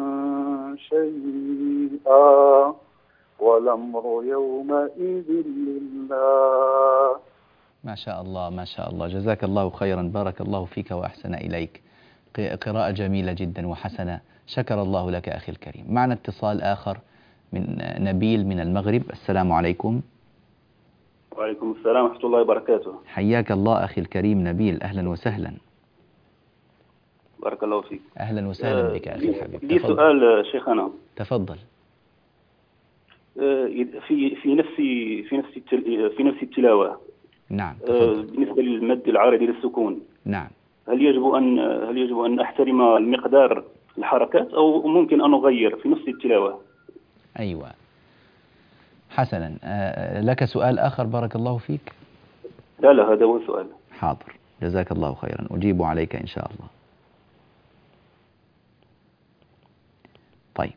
شيئا والأمر يومئذ لله. ما شاء الله ما شاء الله، جزاك الله خيرا، بارك الله فيك وأحسن إليك. قراءة جميلة جدا وحسنة، شكر الله لك أخي الكريم. معنا اتصال آخر من نبيل من المغرب. السلام عليكم. وعليكم السلام ورحمة الله وبركاته. حياك الله أخي الكريم نبيل، أهلا وسهلا. بارك الله فيك. أهلا وسهلا بك أخي الحبيب. لي سؤال شيخنا. تفضل. في نفس التلاوة. نعم. تفضل. بالنسبة للمد العارض للسكون. نعم. هل يجب أن أحترم المقدار الحركات أو ممكن أن أغير في نفس التلاوة؟ أيوة. حسنا، لك سؤال آخر بارك الله فيك؟ لا هذا هو السؤال. حاضر، جزاك الله خيرا، أجيب عليك إن شاء الله. طيب،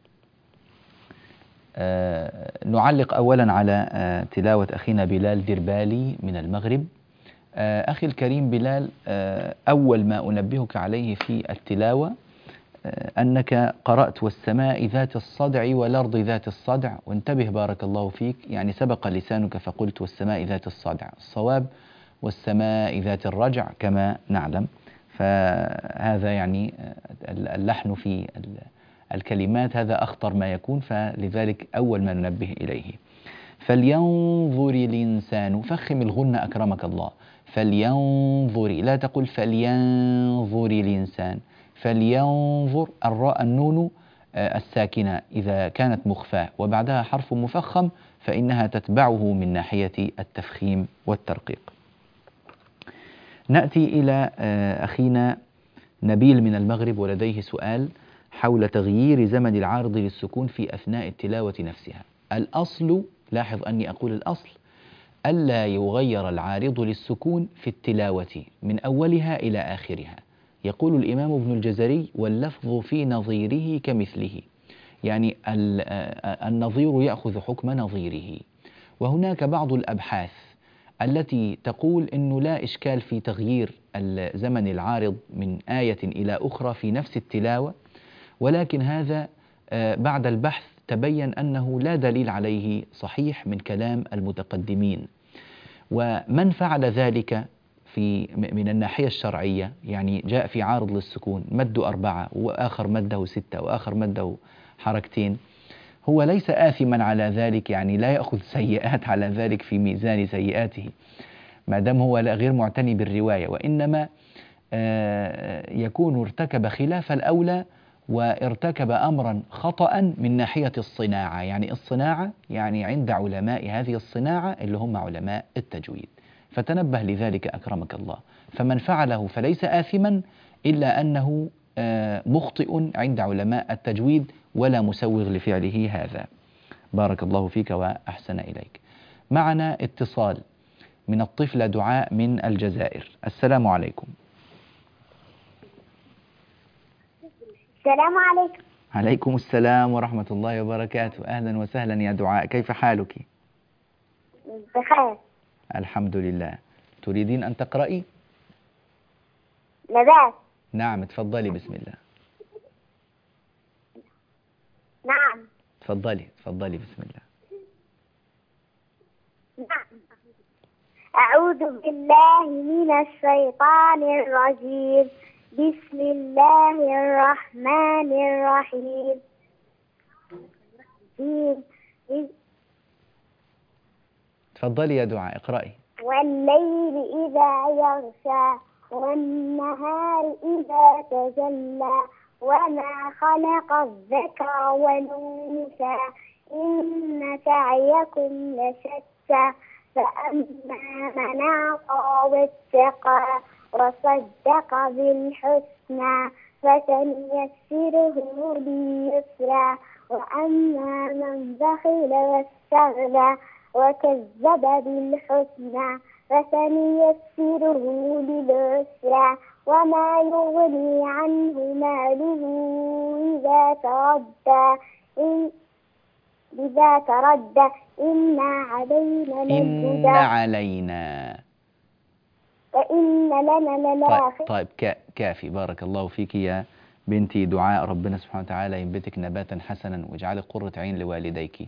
نعلق أولا على تلاوة أخينا بلال دربالي من المغرب. أخي الكريم بلال، أول ما أنبهك عليه في التلاوة أنك قرأت والسماء ذات الصدع والأرض ذات الصدع، وانتبه بارك الله فيك، يعني سبق لسانك فقلت والسماء ذات الصدع، الصواب والسماء ذات الرجع كما نعلم، فهذا يعني اللحن في الكلمات هذا أخطر ما يكون، فلذلك أول ما ننبه إليه. فلينظر الإنسان، فخم الغنة أكرمك الله، فلينظر، لا تقل فلينظر الإنسان، فلينظر، الراء النون الساكنة إذا كانت مخفاة وبعدها حرف مفخم فإنها تتبعه من ناحية التفخيم والترقيق. نأتي إلى أخينا نبيل من المغرب ولديه سؤال حول تغيير زمن العارض للسكون في أثناء التلاوة نفسها. الأصل، لاحظ أني أقول الأصل، ألا يغير العارض للسكون في التلاوة من أولها إلى آخرها. يقول الإمام ابن الجزري: واللفظ في نظيره كمثله، يعني النظير يأخذ حكم نظيره. وهناك بعض الأبحاث التي تقول أنه لا إشكال في تغيير الزمن العارض من آية إلى أخرى في نفس التلاوة، ولكن هذا بعد البحث تبين أنه لا دليل عليه صحيح من كلام المتقدمين. ومن فعل ذلك من الناحية الشرعية، يعني جاء في عارض للسكون مد 4 وآخر مده 6 وآخر مده حركتين، هو ليس آثما على ذلك، يعني لا يأخذ سيئات على ذلك في ميزان سيئاته ما دام هو غير معتني بالرواية، وإنما يكون ارتكب خلاف الأولى وارتكب أمرا خطأ من ناحية الصناعة. يعني الصناعة يعني عند علماء هذه الصناعة اللي هم علماء التجويد، فتنبه لذلك أكرمك الله. فمن فعله فليس آثما إلا أنه مخطئ عند علماء التجويد ولا مسوغ لفعله هذا. بارك الله فيك وأحسن إليك. معنا اتصال من الطفلة دعاء من الجزائر. السلام عليكم. السلام عليكم. عليكم السلام ورحمة الله وبركاته. أهلا وسهلا يا دعاء، كيف حالك؟ بخير الحمد لله. تريدين أن تقرأي؟ نبات. نعم، تفضلي، بسم الله. نعم. تفضلي بسم الله. نعم. أعوذ بالله من الشيطان الرجيم. بسم الله الرحمن الرحيم. تفضلي يا دعاء، اقرأي. والليل إذا يغشى والنهار إذا تجلى وما خلق الذكر والأنثى إن سعيكم لشتى فأما من أعطى واتقى وصدق بالحسنى فسنيسره لليسرى وأما من بخل واستغنى وكذب بالحسنى فسنيسره للعسرى وما يغني عنه ماله إذا تردى إن علينا وإن لنا للآخرة. طيب كافي. بارك الله فيك يا بنتي. دعاء ربنا سبحانه وتعالى ينبتك نباتا حسنا ويجعلك قرة عين لوالديك.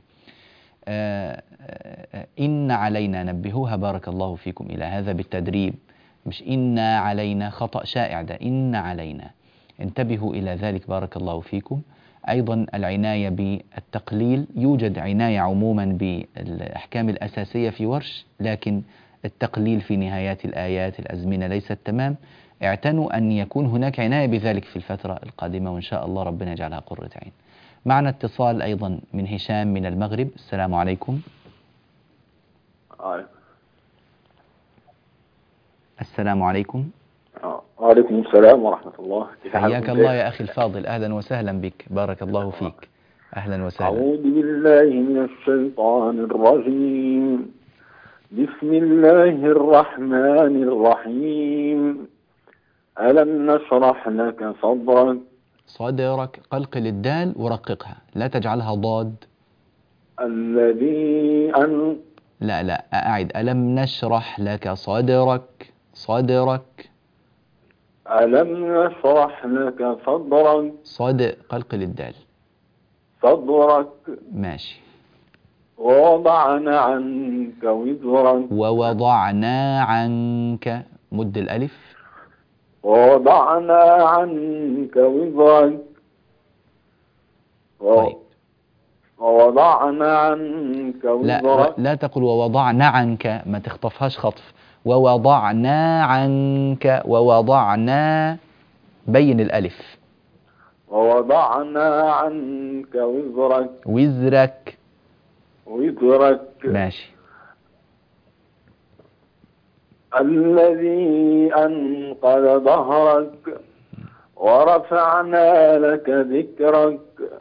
إن علينا، نبهوها بارك الله فيكم إلى هذا بالتدريب، مش إن علينا، خطأ شائع ده، إن علينا، انتبهوا إلى ذلك بارك الله فيكم. أيضا العناية بالتقليل، يوجد عناية عموما بالأحكام الأساسية في ورش، لكن التقليل في نهايات الآيات الأزمنة ليست تمام. اعتنوا أن يكون هناك عناية بذلك في الفترة القادمة، وإن شاء الله ربنا يجعلها قرة عين. معنا اتصال أيضا من هشام من المغرب. السلام عليكم. السلام عليكم. وعليكم السلام ورحمة الله. حياك الله يا أخي الفاضل، أهلا وسهلا بك، بارك الله فيك، أهلا وسهلا. أعوذ بالله من الشيطان الرجيم. بسم الله الرحمن الرحيم. ألم نشرح لك صدرك. قلقل الدال ورققها، لا تجعلها ضاد. الذي لا أعد. ألم نشرح لك صدرك. ألم نشرح لك صدرك. قلقل الدال. صدرك. ماشي. ووضعنا عنك وزرك. ووضعنا عنك، مد الألف. ووضعنا عنك وزرك. طيب. ووضعنا عنك وزرك. لا تقل ووضعنا عنك، ما تخطفهاش خطف. ووضعنا عنك، ووضعنا، بين الألف. ووضعنا عنك وزرك. ماشي. الذي أنقذ ظهرك ورفعنا لك ذكرك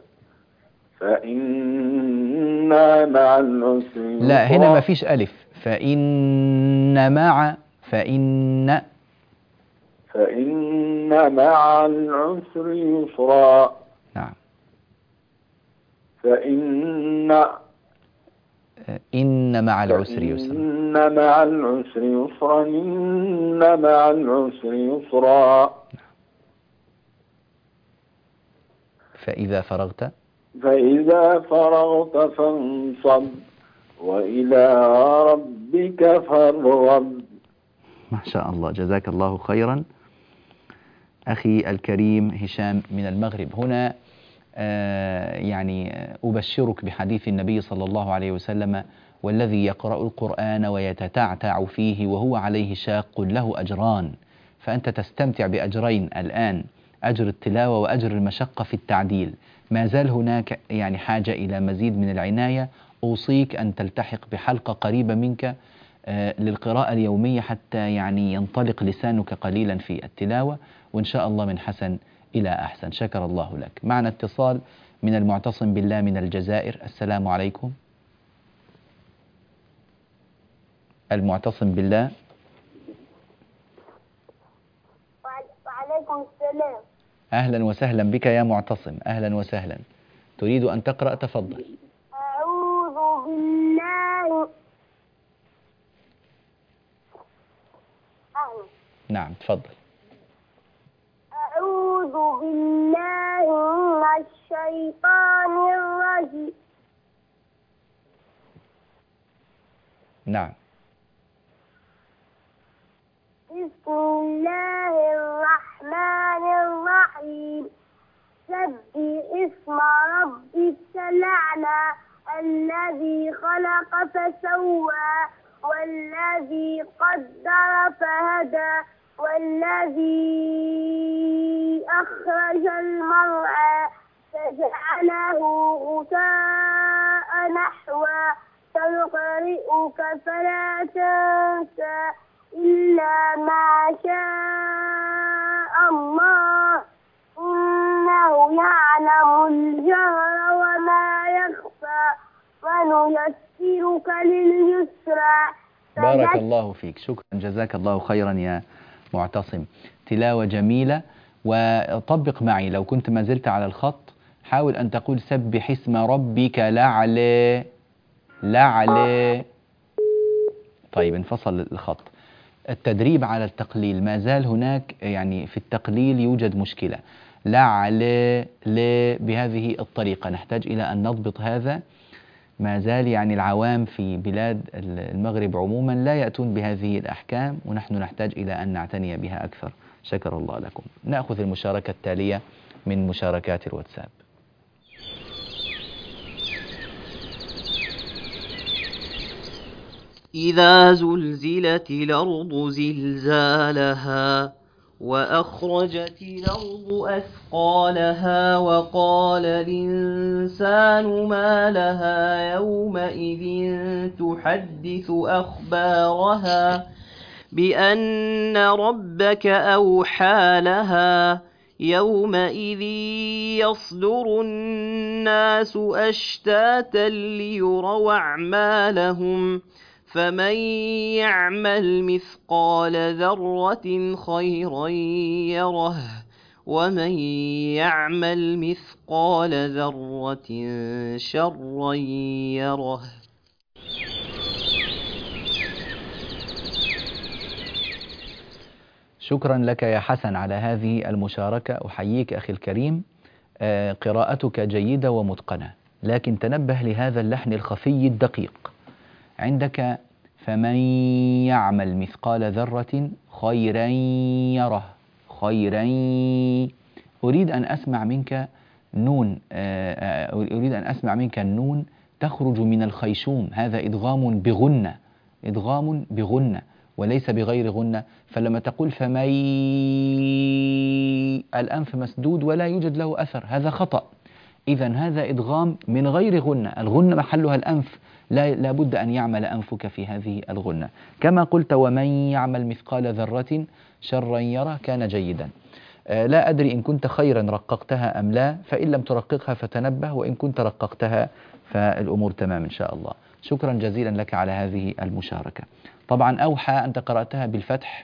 فإن مع العسر يسرا. لا، هنا ما فيش ألف. فإن مع العسر يسرا. نعم. إن مع العسر يسرا. إن مع العسر يسرا. إن مع العسر يسرا. فإذا فرغت فانصب وإلى ربك فارغب. ما شاء الله، جزاك الله خيرا أخي الكريم هشام من المغرب. هنا يعني أبشرك بحديث النبي صلى الله عليه وسلم: والذي يقرأ القرآن ويتتعتع فيه وهو عليه شاق له أجران. فأنت تستمتع بأجرين الآن، أجر التلاوة وأجر المشقة في التعديل. ما زال هناك يعني حاجة إلى مزيد من العناية. أوصيك أن تلتحق بحلقة قريبة منك للقراءة اليومية حتى يعني ينطلق لسانك قليلا في التلاوة، وإن شاء الله من حسن إلى أحسن. شكر الله لك. معنا اتصال من المعتصم بالله من الجزائر. السلام عليكم. المعتصم بالله. وعليكم السلام. أهلا وسهلا بك يا معتصم، أهلا وسهلا. تريد أن تقرأ؟ تفضل. أعوذ بالله. نعم تفضل. أعوذ بالله من الشيطان الرجيم. نعم. بسم الله الرحمن الرحيم. سبح اسم ربك الأعلى الذي خلق فسوى والذي قدر فهدى والذي أخرج المرعى فجعله غثاء نحوا سنقرئك فلا تنسى إلا ما شاء الله إنه يعلم الجهر وما يخفى ونيسرك لليسرى. بارك الله فيك، شكرا، جزاك الله خيرا يا معتصم. تلاوة جميلة. وطبق معي لو كنت ما زلت على الخط، حاول أن تقول سبح اسم ربك الأعلى. طيب انفصل الخط. التدريب على التقليل، ما زال هناك يعني في التقليل يوجد مشكلة. لع ل بهذه الطريقة نحتاج إلى أن نضبط هذا. ما زال يعني العوام في بلاد المغرب عموما لا يأتون بهذه الأحكام، ونحن نحتاج إلى أن نعتني بها أكثر. شكر الله لكم. نأخذ المشاركة التالية من مشاركات الواتساب. إذا زلزلت الأرض زلزالها وأخرجت الأرض أثقالها وقال الإنسان ما لها يومئذ تحدث أخبارها بأن ربك أوحى لها يومئذ يصدر الناس أشتاتا ليروا أعمالهم فمن يعمل مثقال ذرة خيرا يره ومن يعمل مثقال ذرة شرا يره. شكرا لك يا حسن على هذه المشاركة. أحييك أخي الكريم. قراءتك جيدة ومتقنة، لكن تنبه لهذا اللحن الخفي الدقيق عندك. فمن يعمل مثقال ذرة خيرا يره خيرا. أريد أن أسمع منك نون، أريد أن أسمع منك النون تخرج من الخيشوم. هذا إدغام بغنة، إدغام بغنة وليس بغير غنة. فلما تقول فمن، الأنف مسدود ولا يوجد له أثر، هذا خطأ. إذن هذا إدغام من غير غنة، الغنة محلها الأنف، لا بد أن يعمل أنفك في هذه الغنة. كما قلت ومن يعمل مثقال ذرة شرا يره كان جيدا. لا أدري إن كنت خيرا رققتها أم لا، فإن لم ترققها فتنبه، وإن كنت رققتها فالأمور تمام إن شاء الله. شكرا جزيلا لك على هذه المشاركة. طبعا أوحى أنت قرأتها بالفتح،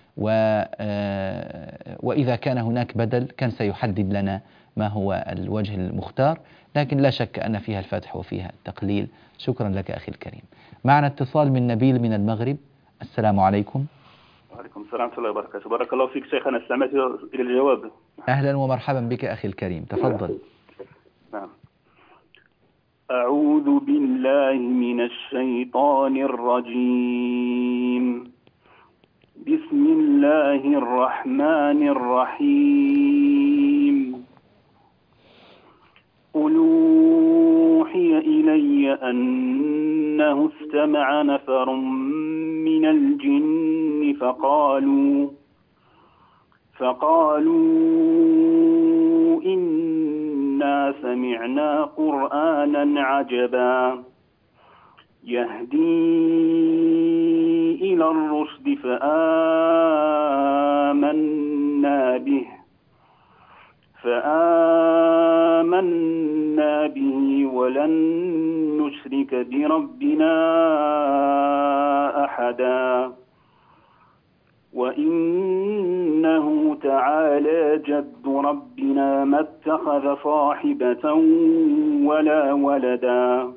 وإذا كان هناك بدل كان سيحدد لنا ما هو الوجه المختار، لكن لا شك أن فيها الفتح وفيها التقليل. شكرا لك أخي الكريم. معنا اتصال من نبيل من المغرب. السلام عليكم. وعليكم السلام ورحمة الله وبركاته. بارك الله فيك شيخنا، استمعت إلى الجواب. أهلا ومرحبا بك أخي الكريم، تفضل. نعم. أعوذ بالله من الشيطان الرجيم. بسم الله الرحمن الرحيم. قل أوحي إلي أنه استمع نفر من الجن فقالوا إنا سمعنا قرآنا عجبا يهدي إلى الرشد فآمنا به ولن نشرك بربنا أحدا وإنه تعالى جد ربنا ما اتخذ صاحبة ولا ولدا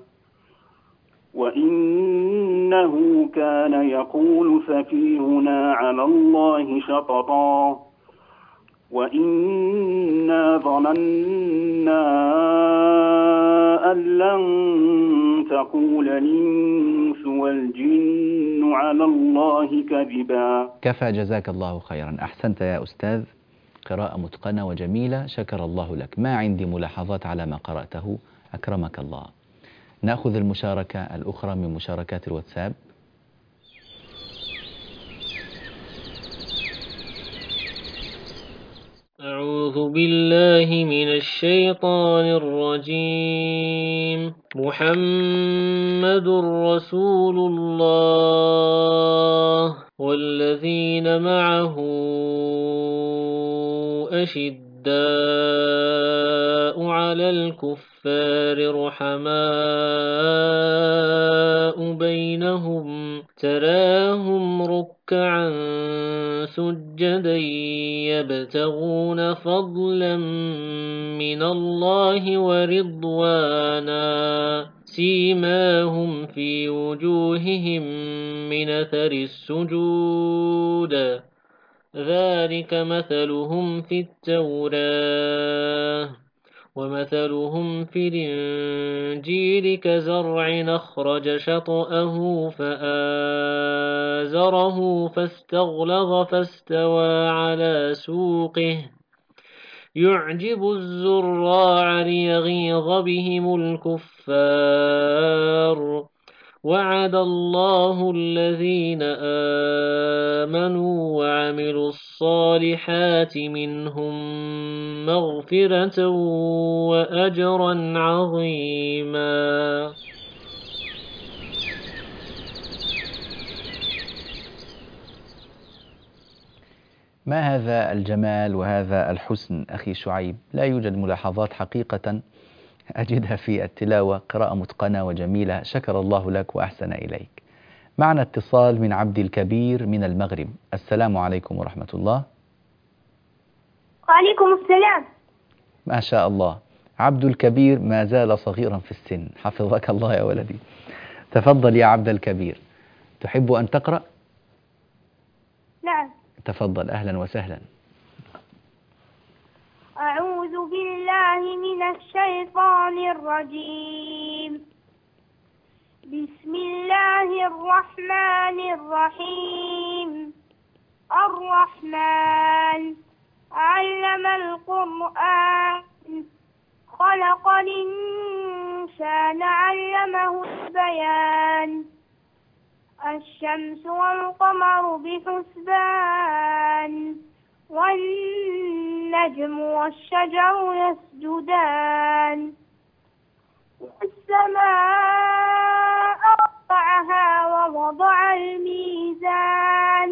وإنه كان يقول سفيهنا على الله شططا وإنا ظننا أن لن تقول الإنس والجن على الله كذبا. كفى، جزاك الله خيرا. أحسنت يا أستاذ، قراءة متقنة وجميلة، شكر الله لك. ما عندي ملاحظات على ما قرأته، أكرمك الله. نأخذ المشاركة الأخرى من مشاركات الواتساب. أعوذ بالله من الشيطان الرجيم. محمد رسول الله والذين معه أشداء على الكفار رحماء بينهم تراهم ركعا سجدا يبتغون فضلا من الله ورضوانا سيماهم في وجوههم من أثر السجود ذلك مثلهم في التوراة ومثلهم في الإنجيل كزرع أخرج شطأه فآزره فاستغلظ فاستوى على سوقه يعجب الزراع ليغيظ بهم الكفار وعد الله الذين آمنوا وعملوا الصالحات منهم مغفرة وأجرا عظيما. ما هذا الجمال وهذا الحسن أخي شعيب، لا يوجد ملاحظات حقيقة أجدها في التلاوة، قراءة متقنة وجميلة، شكر الله لك وأحسن إليك. معنا اتصال من عبد الكبير من المغرب. السلام عليكم ورحمة الله. وعليكم السلام. ما شاء الله، عبد الكبير ما زال صغيرا في السن، حفظك الله يا ولدي. تفضل يا عبد الكبير، تحب أن تقرأ؟ نعم. تفضل، أهلا وسهلا. أعوذ بالله من الشيطان الرجيم. بسم الله الرحمن الرحيم. الرحمن علم القرآن خلق الإنسان علمه البيان الشمس والقمر بحسبان والنجم والشجر يسجدان والسماء رفعها ووضع الميزان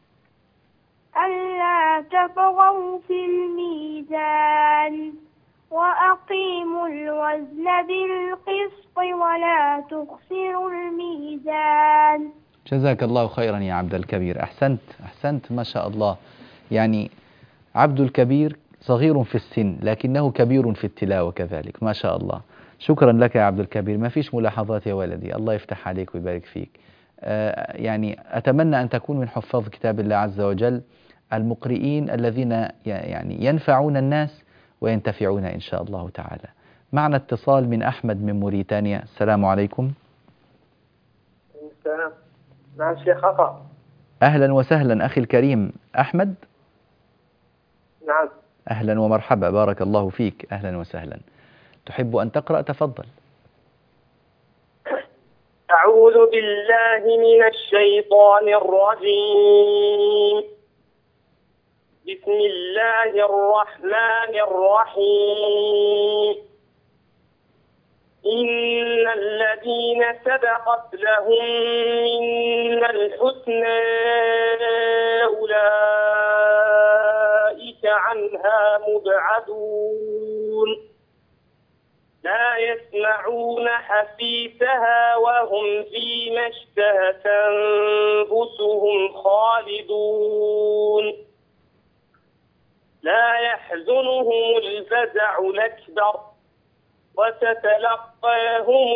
ألا تطغوا في الميزان وأقيموا الوزن بالقسط ولا تخسروا الميزان. جزاك الله خيرا يا عبد الكبير، أحسنت ما شاء الله. يعني عبد الكبير صغير في السن لكنه كبير في التلاوة كذلك، ما شاء الله. شكرا لك يا عبد الكبير، ما فيش ملاحظات يا ولدي، الله يفتح عليك ويبارك فيك. يعني أتمنى أن تكون من حفاظ كتاب الله عز وجل المقرئين الذين يعني ينفعون الناس وينتفعون إن شاء الله تعالى. معنا اتصال من أحمد من موريتانيا. السلام عليكم. السلام. نعم شيخ خطأ. أهلا وسهلا أخي الكريم أحمد. نعم. أهلا ومرحبا، بارك الله فيك، أهلا وسهلا. تحب أن تقرأ؟ تفضل. أعوذ بالله من الشيطان الرجيم. بسم الله الرحمن الرحيم. إن الذين سبقت لهم من الحسنى أولئك عنها مبعدون لا يسمعون حسيسها وهم فيما اشتهت أنفسهم خالدون لا يحزنهم الفزع الأكبر وتتلقاهم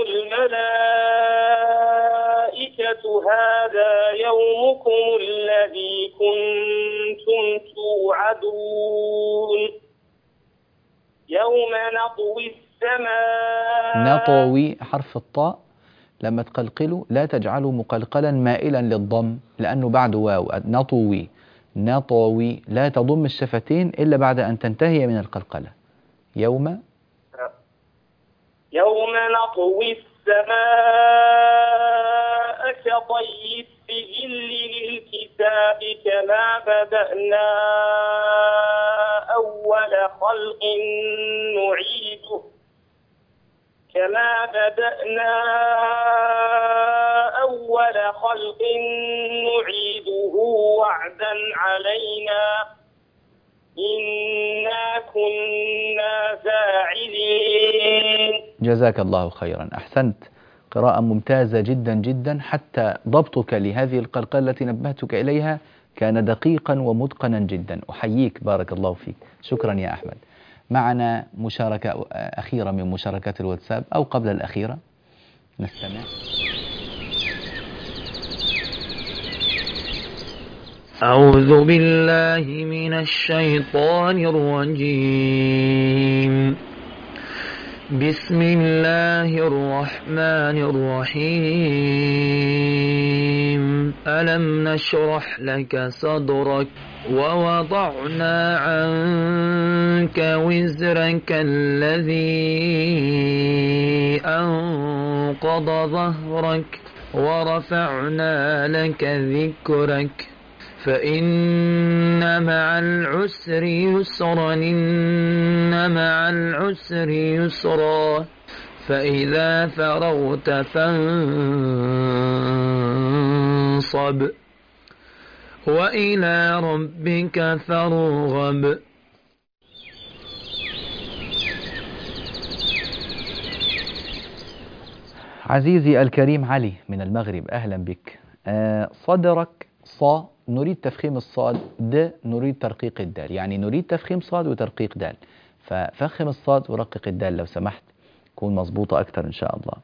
الملائكة هذا يومكم الذي كنتم توعدون يوم نطوي السماء. نطوي حرف الطاء لما تقلقلوا لا تجعلوا مقلقلا مائلا للضم لأنه بعد واو. نطوي لا تضم الشفتين إلا بعد أن تنتهي من القلقلة. يوم نطوي السماء كطي السجل للكتاب كما بدأنا أول خلق نعيده وعدا علينا إنا كنا فاعلين. جزاك الله خيرا، أحسنت، قراءة ممتازة جدا جدا، حتى ضبطك لهذه القلقلة التي نبهتك إليها كان دقيقا ومتقنا جدا، أحييك، بارك الله فيك، شكرا يا أحمد. معنا مشاركة أخيرة من مشاركات الواتساب أو قبل الأخيرة. نستمع. أعوذ بالله من الشيطان الرجيم. بسم الله الرحمن الرحيم. ألم نشرح لك صدرك ووضعنا عنك وزرك الذي أنقض ظهرك ورفعنا لك ذكرك فإن مع العسر يسرا إن مع العسر يسرا فإذا فرغت فانصب وإلى ربك فارغب. عزيزي الكريم علي من المغرب، أهلا بك. صدرك صا نريد تفخيم الصاد، د نريد ترقيق الدال، يعني نريد تفخيم صاد وترقيق دال، ففخم الصاد ورقق الدال لو سمحت، تكون مظبوطة أكثر إن شاء الله.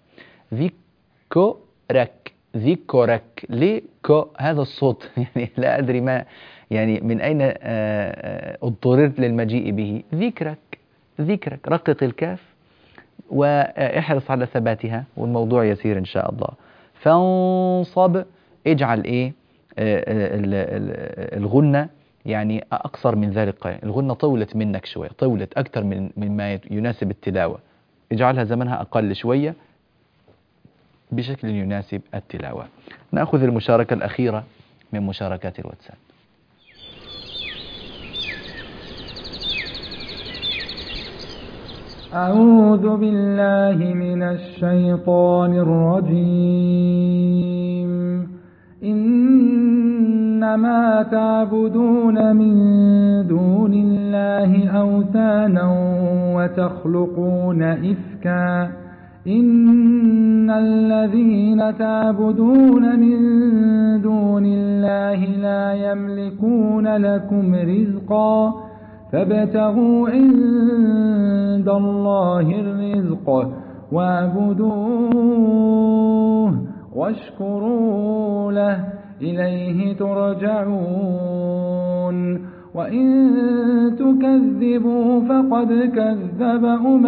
ذكرك، ذكرك، ليه كو هذا الصوت؟ يعني لا أدري ما يعني من أين اضطررت للمجيء به. ذكرك، ذكرك، رقق الكاف واحرص على ثباتها والموضوع يسير إن شاء الله. فانصب، اجعل إيه الغنة يعني أقصر من ذلك، الغنة طولت منك شوية، طولت أكثر مما يناسب التلاوة، اجعلها زمنها أقل شوية بشكل يناسب التلاوة. نأخذ المشاركة الأخيرة من مشاركات الواتساب. أعوذ بالله من الشيطان الرجيم. إنما تعبدون من دون الله أوثانا وتخلقون إفكا إن الذين تعبدون من دون الله لا يملكون لكم رزقا فابتغوا عند الله الرزق واعبدوه واشكروا له إليه ترجعون. وإن تكذبوا فقد كذب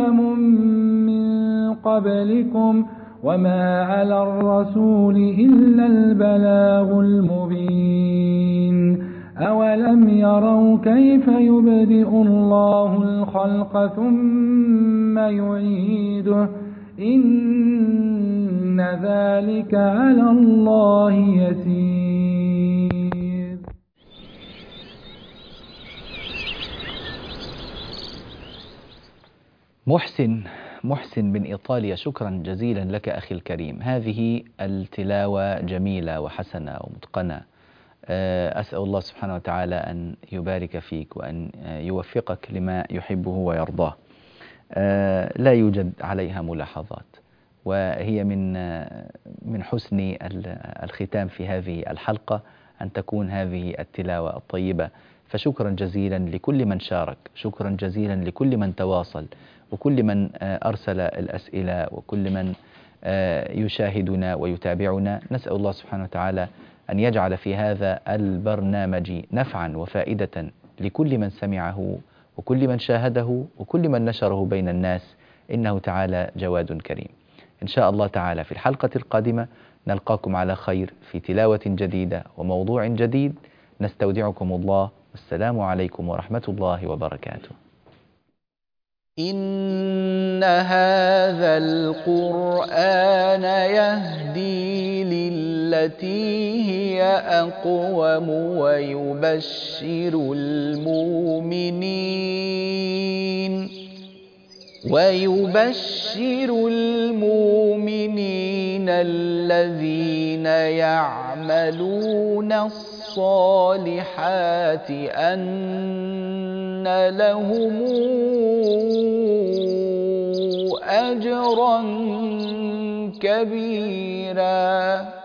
من قبلكم وما على الرسول إلا البلاغ المبين. أولم يروا كيف يبدئ الله الخلق ثم يعيده إن ذلك على الله يسير. محسن من إيطاليا، شكرا جزيلا لك أخي الكريم. هذه التلاوة جميلة وحسنة ومتقنة، أسأل الله سبحانه وتعالى أن يبارك فيك وأن يوفقك لما يحبه ويرضاه. لا يوجد عليها ملاحظات، وهي من حسن الختام في هذه الحلقة أن تكون هذه التلاوة الطيبة. فشكرا جزيلا لكل من شارك، شكرا جزيلا لكل من تواصل، وكل من أرسل الأسئلة، وكل من يشاهدنا ويتابعنا. نسأل الله سبحانه وتعالى أن يجعل في هذا البرنامج نفعا وفائدة لكل من سمعه وكل من شاهده وكل من نشره بين الناس، إنه تعالى جواد كريم. إن شاء الله تعالى في الحلقة القادمة نلقاكم على خير في تلاوة جديدة وموضوع جديد. نستودعكم الله، والسلام عليكم ورحمة الله وبركاته. إن هذا القرآن يهدي للتي هي أقوم ويبشر المؤمنين الذين يعملون الصالحات أن لهم أجرا كبيرا.